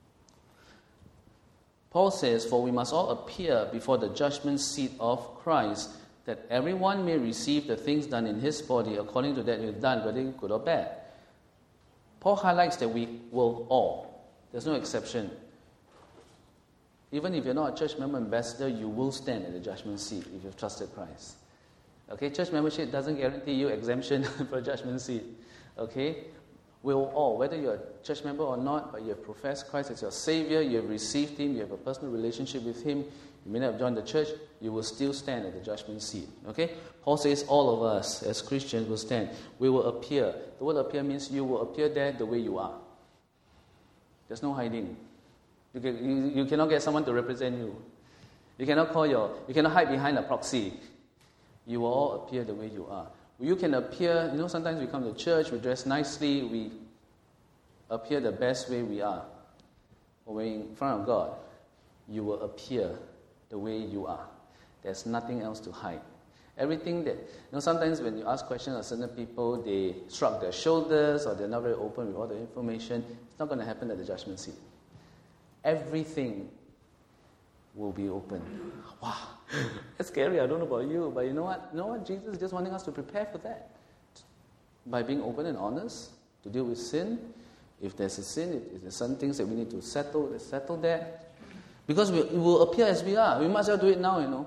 Paul says, "For we must all appear before the judgment seat of Christ, that everyone may receive the things done in his body according to that he has done, whether good or bad." Paul highlights that we will all. There's no exception. Even if you're not a church member ambassador, you will stand at the judgment seat if you've trusted Christ. Okay, church membership doesn't guarantee you exemption for a judgment seat. Okay, we'll all, whether you're a church member or not, but you have professed Christ as your Savior, you have received Him, you have a personal relationship with Him, you may not have joined the church, you will still stand at the judgment seat. Okay? Paul says all of us as Christians will stand. We will appear. The word appear means you will appear there the way you are. There's no hiding. You cannot get someone to represent you. You cannot hide behind a proxy. You will all appear the way you are. You can appear, sometimes we come to church, we dress nicely, we appear the best way we are. But when in front of God, you will appear the way you are. There's nothing else to hide. Everything that, sometimes when you ask questions of certain people, they shrug their shoulders or they're not very open with all the information. It's not going to happen at the judgment seat. Everything will be open. Wow, that's scary. I don't know about you, but you know what? Jesus is just wanting us to prepare for that. By being open and honest, to deal with sin. If there's a sin, if there's some things that we need to settle, let's settle that. Because we will appear as we are. We must well do it now,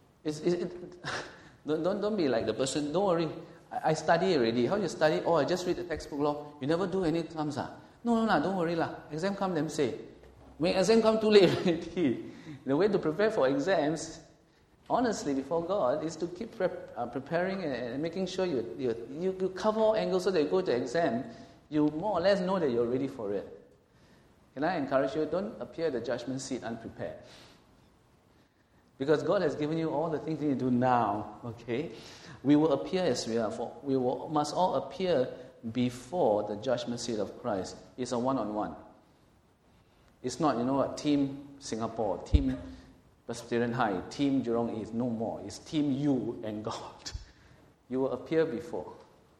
Don't be like the person, don't worry, I study already. How you study? Oh, I just read the textbook. You never do any exams. No, don't worry. Exam come, them say. When exam come too late already. The way to prepare for exams, honestly, before God, is to keep preparing and making sure you cover all angles so that you go to exam, you more or less know that you're ready for it. Can I encourage you, don't appear at the judgment seat unprepared. Because God has given you all the things you need to do now, okay? We will appear as we are, for we must all appear before the judgment seat of Christ. It's a one-on-one. It's not, Team Singapore, Team Presbyterian High, Team Jurong East, no more. It's Team you and God. You will appear before.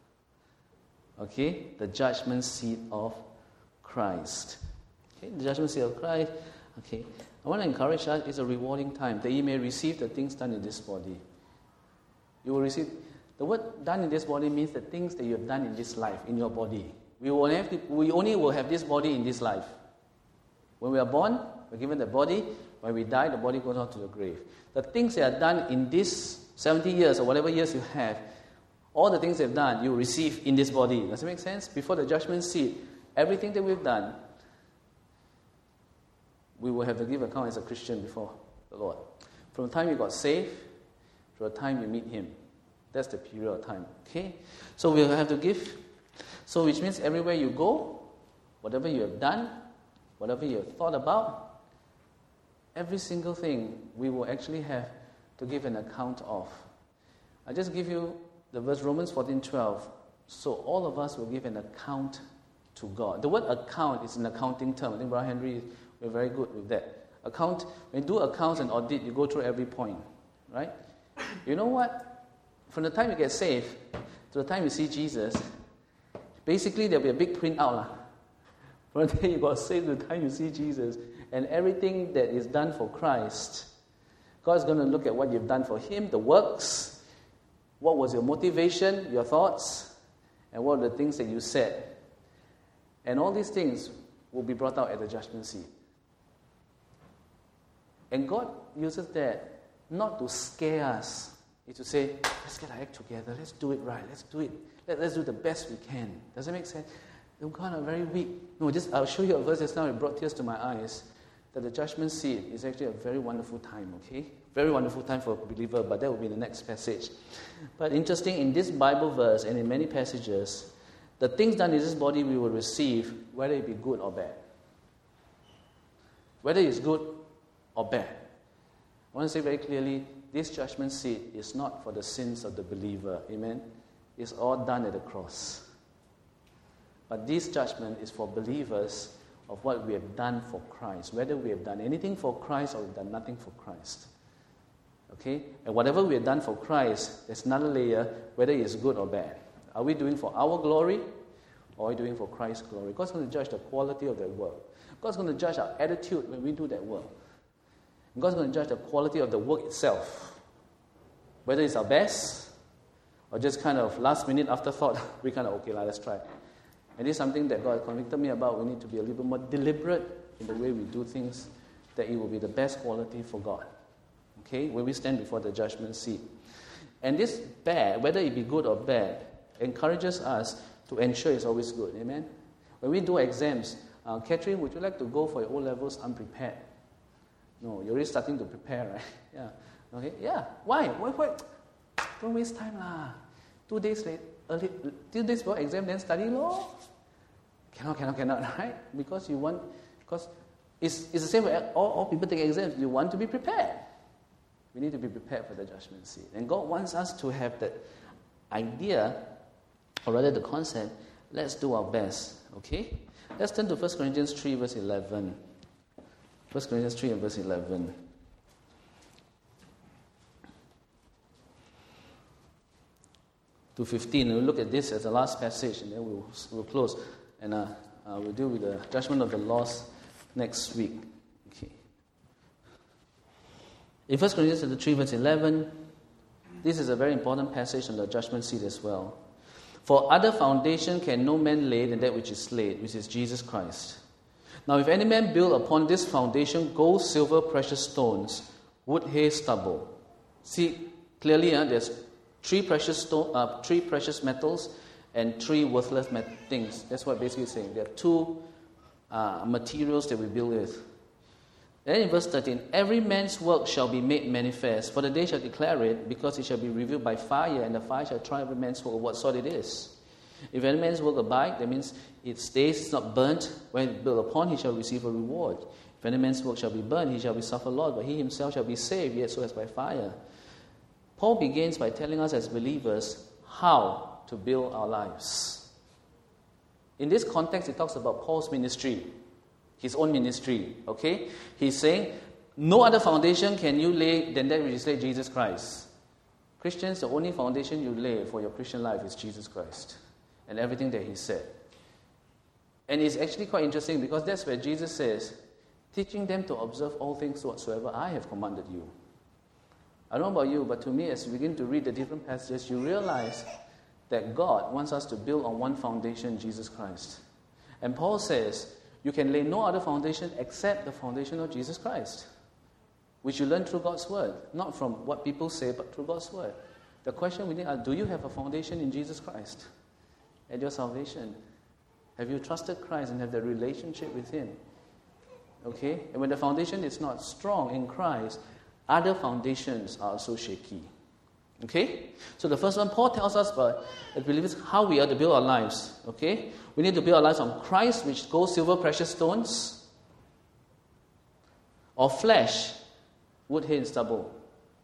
Okay? The judgment seat of Christ. Okay? The judgment seat of Christ. Okay? I want to encourage us, it's a rewarding time, that you may receive the things done in this body. You will receive, the word done in this body means the things that you have done in this life, in your body. We only will have this body in this life. When we are born, we're given the body. When we die, the body goes on to the grave. The things that are done in this 70 years or whatever years you have, all the things they've done, you receive in this body. Does it make sense? Before the judgment seat, everything that we've done, we will have to give account as a Christian before the Lord. From the time you got saved to the time you meet Him. That's the period of time. Okay? So we'll have to give. So which means everywhere you go, whatever you have done, whatever you have thought about, every single thing we will actually have to give an account of. I just give you the verse Romans 14:12. So all of us will give an account to God. The word account is an accounting term. I think Brother Henry, we're very good with that. Account, when you do accounts and audit, you go through every point, right? You know what? From the time you get saved to the time you see Jesus, basically there'll be a big print out. From the day you got saved to the time you see Jesus, and everything that is done for Christ, God's going to look at what you've done for Him, the works, what was your motivation, your thoughts, and what are the things that you said. And all these things will be brought out at the judgment seat. And God uses that not to scare us. It's to say, let's get our act together, let's do it right, let's do it. Let's do the best we can. Does that make sense? God, I'm very weak. No, I'll show you a verse just now. It brought tears to my eyes. That the judgment seat is actually a very wonderful time, okay? Very wonderful time for a believer, but that will be the next passage. But interesting, in this Bible verse and in many passages, the things done in this body we will receive, whether it be good or bad. Whether it's good or bad. I want to say very clearly, this judgment seat is not for the sins of the believer. Amen? It's all done at the cross. But this judgment is for believers of what we have done for Christ. Whether we have done anything for Christ or we've done nothing for Christ. Okay? And whatever we have done for Christ, there's another layer, whether it's good or bad. Are we doing for our glory or are we doing for Christ's glory? God's going to judge the quality of that work. God's going to judge our attitude when we do that work. And God's going to judge the quality of the work itself. Whether it's our best or just kind of last minute afterthought, we kind of, okay, let's try. And this is something that God convicted me about. We need to be a little bit more deliberate in the way we do things, that it will be the best quality for God. Okay? When we stand before the judgment seat. And this bad, whether it be good or bad, encourages us to ensure it's always good. Amen? When we do exams, Catherine, would you like to go for your O-levels unprepared? No, you're already starting to prepare, right? Yeah. Okay? Yeah. Why? Don't waste time lah. 2 days late, 2 days before exam, then study law. Cannot, right? Because it's the same way all people take exams. You want to be prepared. We need to be prepared for the judgment seat. And God wants us to have that idea, or rather the concept, let's do our best. Okay? Let's turn to 1 Corinthians 3 verse 11. 1 Corinthians 3 and verse 11. To 15. And we'll look at this as the last passage, and then we'll close. And we'll deal with the judgment of the lost next week. Okay. In 1 Corinthians 3 verse 11, this is a very important passage on the judgment seat as well. For other foundation can no man lay than that which is laid, which is Jesus Christ. Now if any man build upon this foundation gold, silver, precious stones, wood, hay, stubble. See, clearly there's three precious metals and 3 worthless things. That's what basically it's saying. There are 2 materials that we build with. Then in verse 13, every man's work shall be made manifest, for the day shall declare it, because it shall be revealed by fire, and the fire shall try every man's work of what sort it is. If any man's work abide, that means it stays, it's not burnt. When built upon, he shall receive a reward. If any man's work shall be burnt, he shall be suffer loss, but he himself shall be saved, yet so as by fire. Paul begins by telling us as believers how to build our lives. In this context, he talks about Paul's ministry, his own ministry, okay? He's saying, no other foundation can you lay than that which is laid, Jesus Christ. Christians, the only foundation you lay for your Christian life is Jesus Christ and everything that he said. And it's actually quite interesting because that's where Jesus says, teaching them to observe all things whatsoever I have commanded you. I don't know about you, but to me, as you begin to read the different passages, you realize that God wants us to build on one foundation, Jesus Christ. And Paul says, you can lay no other foundation except the foundation of Jesus Christ, which you learn through God's word, not from what people say, but through God's word. The question we need is, do you have a foundation in Jesus Christ at your salvation? Have you trusted Christ and have that relationship with Him? Okay? And when the foundation is not strong in Christ, other foundations are also shaky. Okay? So the first one, Paul tells us about, as believers, how we are to build our lives. Okay? We need to build our lives on Christ, which gold, silver, precious stones, or flesh, wood, hay, and stubble.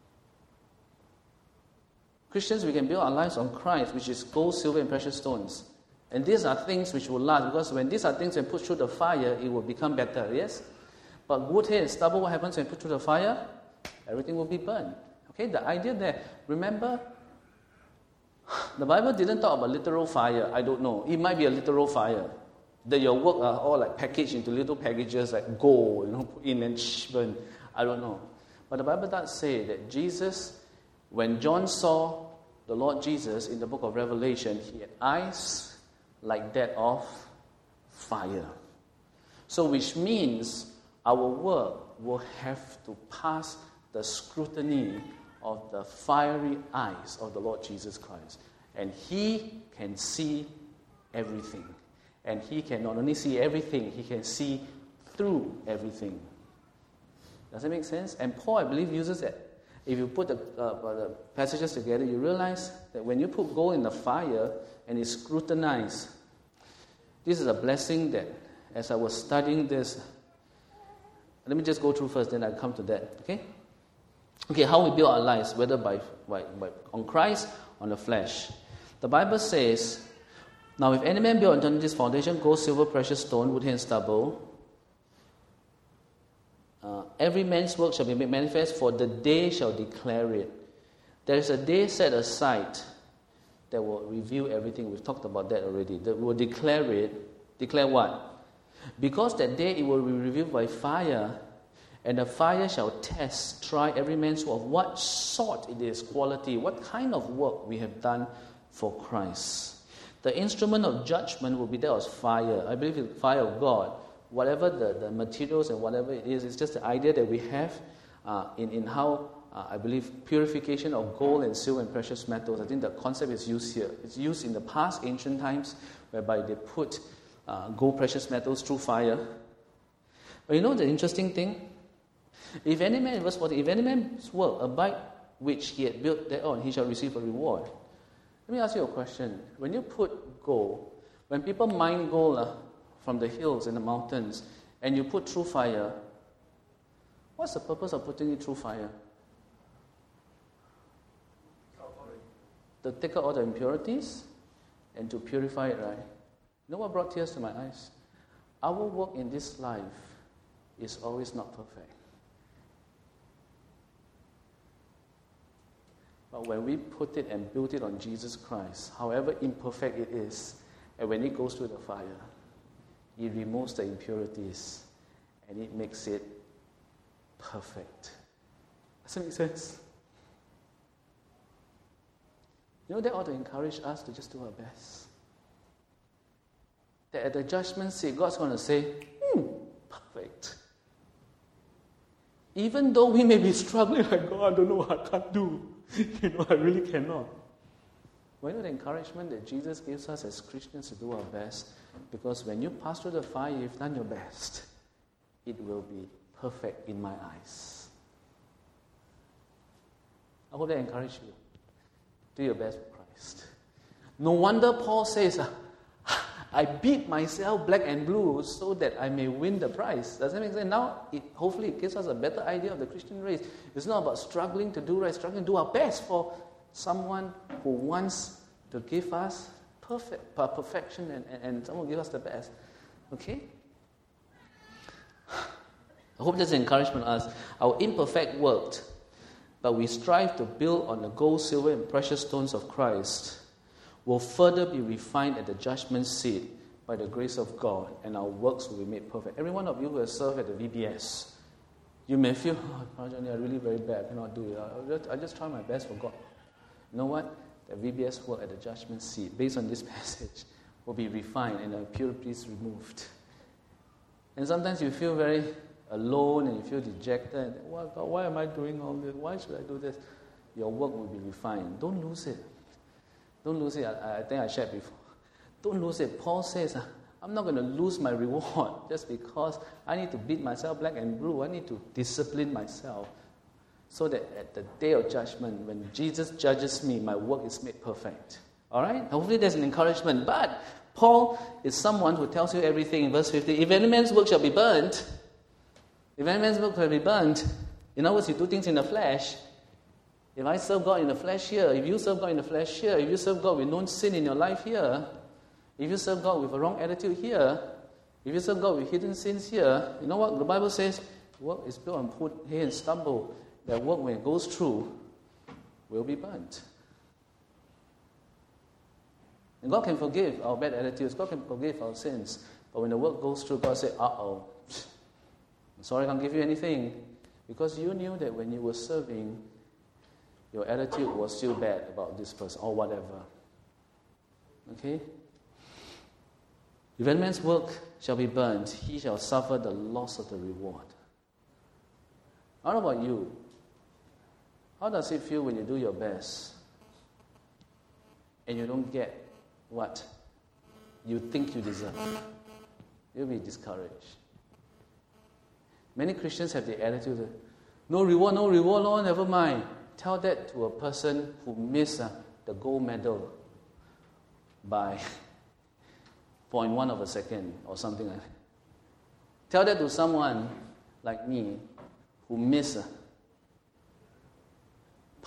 Christians, we can build our lives on Christ, which is gold, silver, and precious stones. And these are things which will last, because when these are things when put through the fire, it will become better, yes? But wood, hay, and stubble, what happens when put through the fire? Everything will be burned. Okay, the idea there, remember, the Bible didn't talk about literal fire. I don't know. It might be a literal fire. That your work are all like packaged into little packages like gold, put in and burn. I don't know. But the Bible does say that Jesus, when John saw the Lord Jesus in the book of Revelation, he had eyes like that of fire. So which means our work will have to pass the scrutiny of the fiery eyes of the Lord Jesus Christ. And He can see everything. And He can not only see everything, He can see through everything. Does that make sense? And Paul, I believe, uses that. If you put the passages together, you realize that when you put gold in the fire and it's scrutinized, this is a blessing that, as I was studying this, let me just go through first, then I'll come to that, okay? Okay, how we build our lives, whether by on Christ, on the flesh. The Bible says, now if any man build on this foundation, gold, silver, precious stone, wood, hay, and stubble, every man's work shall be made manifest, for the day shall declare it. There is a day set aside that will reveal everything. We've talked about that already. That will declare it. Declare what? Because that day it will be revealed by fire, and the fire shall test, try every man's work, what sort it is, quality, what kind of work we have done for Christ. The instrument of judgment will be there as fire. I believe it's fire of God. Whatever the materials and whatever it is, it's just the idea that we have in how, I believe, purification of gold and silver and precious metals. I think the concept is used here. It's used in the past, ancient times, whereby they put gold, precious metals through fire. But you know the interesting thing? If any man, verse 40, if any man's work abide which he had built thereon, he shall receive a reward. Let me ask you a question. When you put gold, when people mine gold from the hills and the mountains, and you put through fire, what's the purpose of putting it through fire? To take out all the impurities and to purify it, right? You know what brought tears to my eyes? Our work in this life is always not perfect. But when we put it and build it on Jesus Christ, however imperfect it is, and when it goes through the fire, it removes the impurities and it makes it perfect. Does that make sense? You know, that ought to encourage us to just do our best. That at the judgment seat, God's going to say, perfect. Even though we may be struggling, like, God, I don't know what I can't do. I really cannot. But you know the encouragement that Jesus gives us as Christians to do our best? Because when you pass through the fire, you've done your best. It will be perfect in my eyes. I hope that encourages you. Do your best for Christ. No wonder Paul says, I beat myself black and blue so that I may win the prize. Does that make sense? Now, hopefully it gives us a better idea of the Christian race. It's not about struggling to do right, struggling to do our best for someone who wants to give us perfection and someone give us the best. Okay? I hope that's an encouragement to us. Our imperfect worked, but we strive to build on the gold, silver, and precious stones of Christ, will further be refined at the judgment seat by the grace of God, and our works will be made perfect. Every one of you who has served at the VBS, you may feel, Johnny, I'm really very bad, I cannot do it. I just try my best for God. You know what? The VBS work at the judgment seat, based on this passage, will be refined and the impurities removed. And sometimes you feel very alone and you feel dejected. And, God, why am I doing all this? Why should I do this? Your work will be refined. Don't lose it. Don't lose it. I think I shared before. Don't lose it. Paul says, I'm not going to lose my reward just because I need to beat myself black and blue. I need to discipline myself so that at the day of judgment, when Jesus judges me, my work is made perfect. All right? Hopefully there's an encouragement. But Paul is someone who tells you everything in verse 50. If any man's work shall be burnt, in other words, you do things in the flesh. If I serve God in the flesh here, if you serve God in the flesh here, if you serve God with no sin in your life here, if you serve God with a wrong attitude here, if you serve God with hidden sins here, you know what the Bible says? Work is built on wood, hay, and stubble. That work, when it goes through, will be burnt. And God can forgive our bad attitudes. God can forgive our sins. But when the work goes through, God says, I'm sorry, I can't give you anything. Because you knew that when you were serving, your attitude was still bad about this person or whatever. Okay? If any man's work shall be burnt, he shall suffer the loss of the reward. How about you? How does it feel when you do your best and you don't get what you think you deserve? You'll be discouraged. Many Christians have the attitude that, no reward, Lord, never mind. Tell that to a person who missed the gold medal by 0.1 of a second or something like that. Tell that to someone like me who missed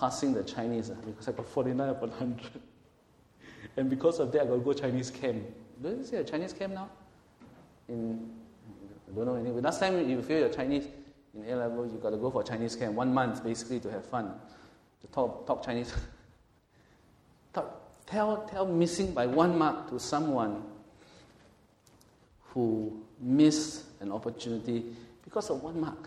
passing the Chinese because I got 49 upon 100. And because of that, I got to go Chinese camp. Do you see a Chinese camp now? I don't know anyway. Last time you feel you're Chinese in A-level, you got to go for Chinese camp. 1 month basically to have fun, to talk Chinese. Tell missing by 1 mark to someone who missed an opportunity because of 1 mark.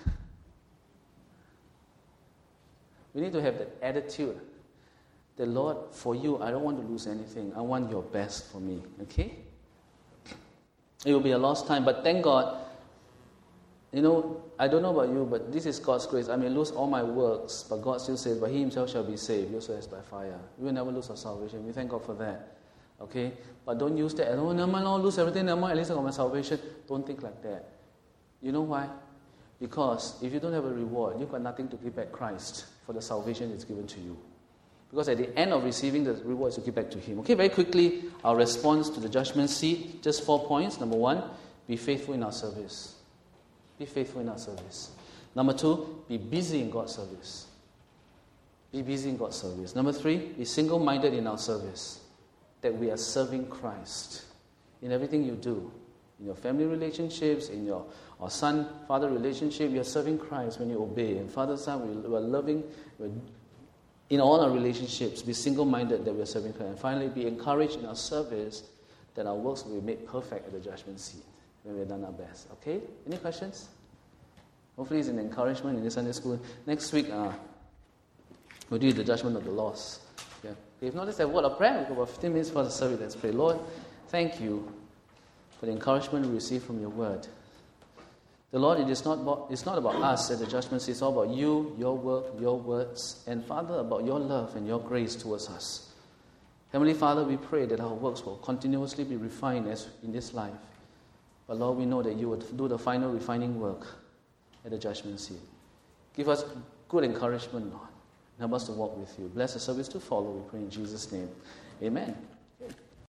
We need to have that attitude. The Lord, for you, I don't want to lose anything. I want your best for me. Okay? It will be a lost time, but thank God. I don't know about you, but this is God's grace. I may lose all my works, but God still says, but He Himself shall be saved, also as by fire. We will never lose our salvation. We thank God for that. Okay? But don't use that. Oh, never mind, I'll lose everything. Never mind, at least I got my salvation. Don't think like that. You know why? Because if you don't have a reward, you've got nothing to give back Christ for the salvation that's given to you. Because at the end of receiving the reward is to give back to Him. Okay, very quickly, our response to the judgment seat. Just 4 points. Number 1, be faithful in our service. Be faithful in our service. Number 2, be busy in God's service. Be busy in God's service. Number 3, be single-minded in our service. That we are serving Christ in everything you do. In your family relationships, in your son-father relationship, you are serving Christ when you obey. And father-son, we are loving. In all our relationships, be single-minded that we are serving Christ. And finally, be encouraged in our service that our works will be made perfect at the judgment seat when we have done our best. Okay? Any questions? Hopefully it's an encouragement in this Sunday school. Next week, we'll do the judgment of the lost. Yeah. If not, let's have a word of prayer. We've got about 15 minutes for the service. Let's pray. Lord, thank you for the encouragement we receive from your word. The Lord, it's not about us at the judgment seat. It's all about you, your work, your words, and Father, about your love and your grace towards us. Heavenly Father, we pray that our works will continuously be refined as in this life. But Lord, we know that you would do the final refining work at the judgment seat. Give us good encouragement, Lord. Help us to walk with you. Bless the service to follow, we pray in Jesus' name. Amen.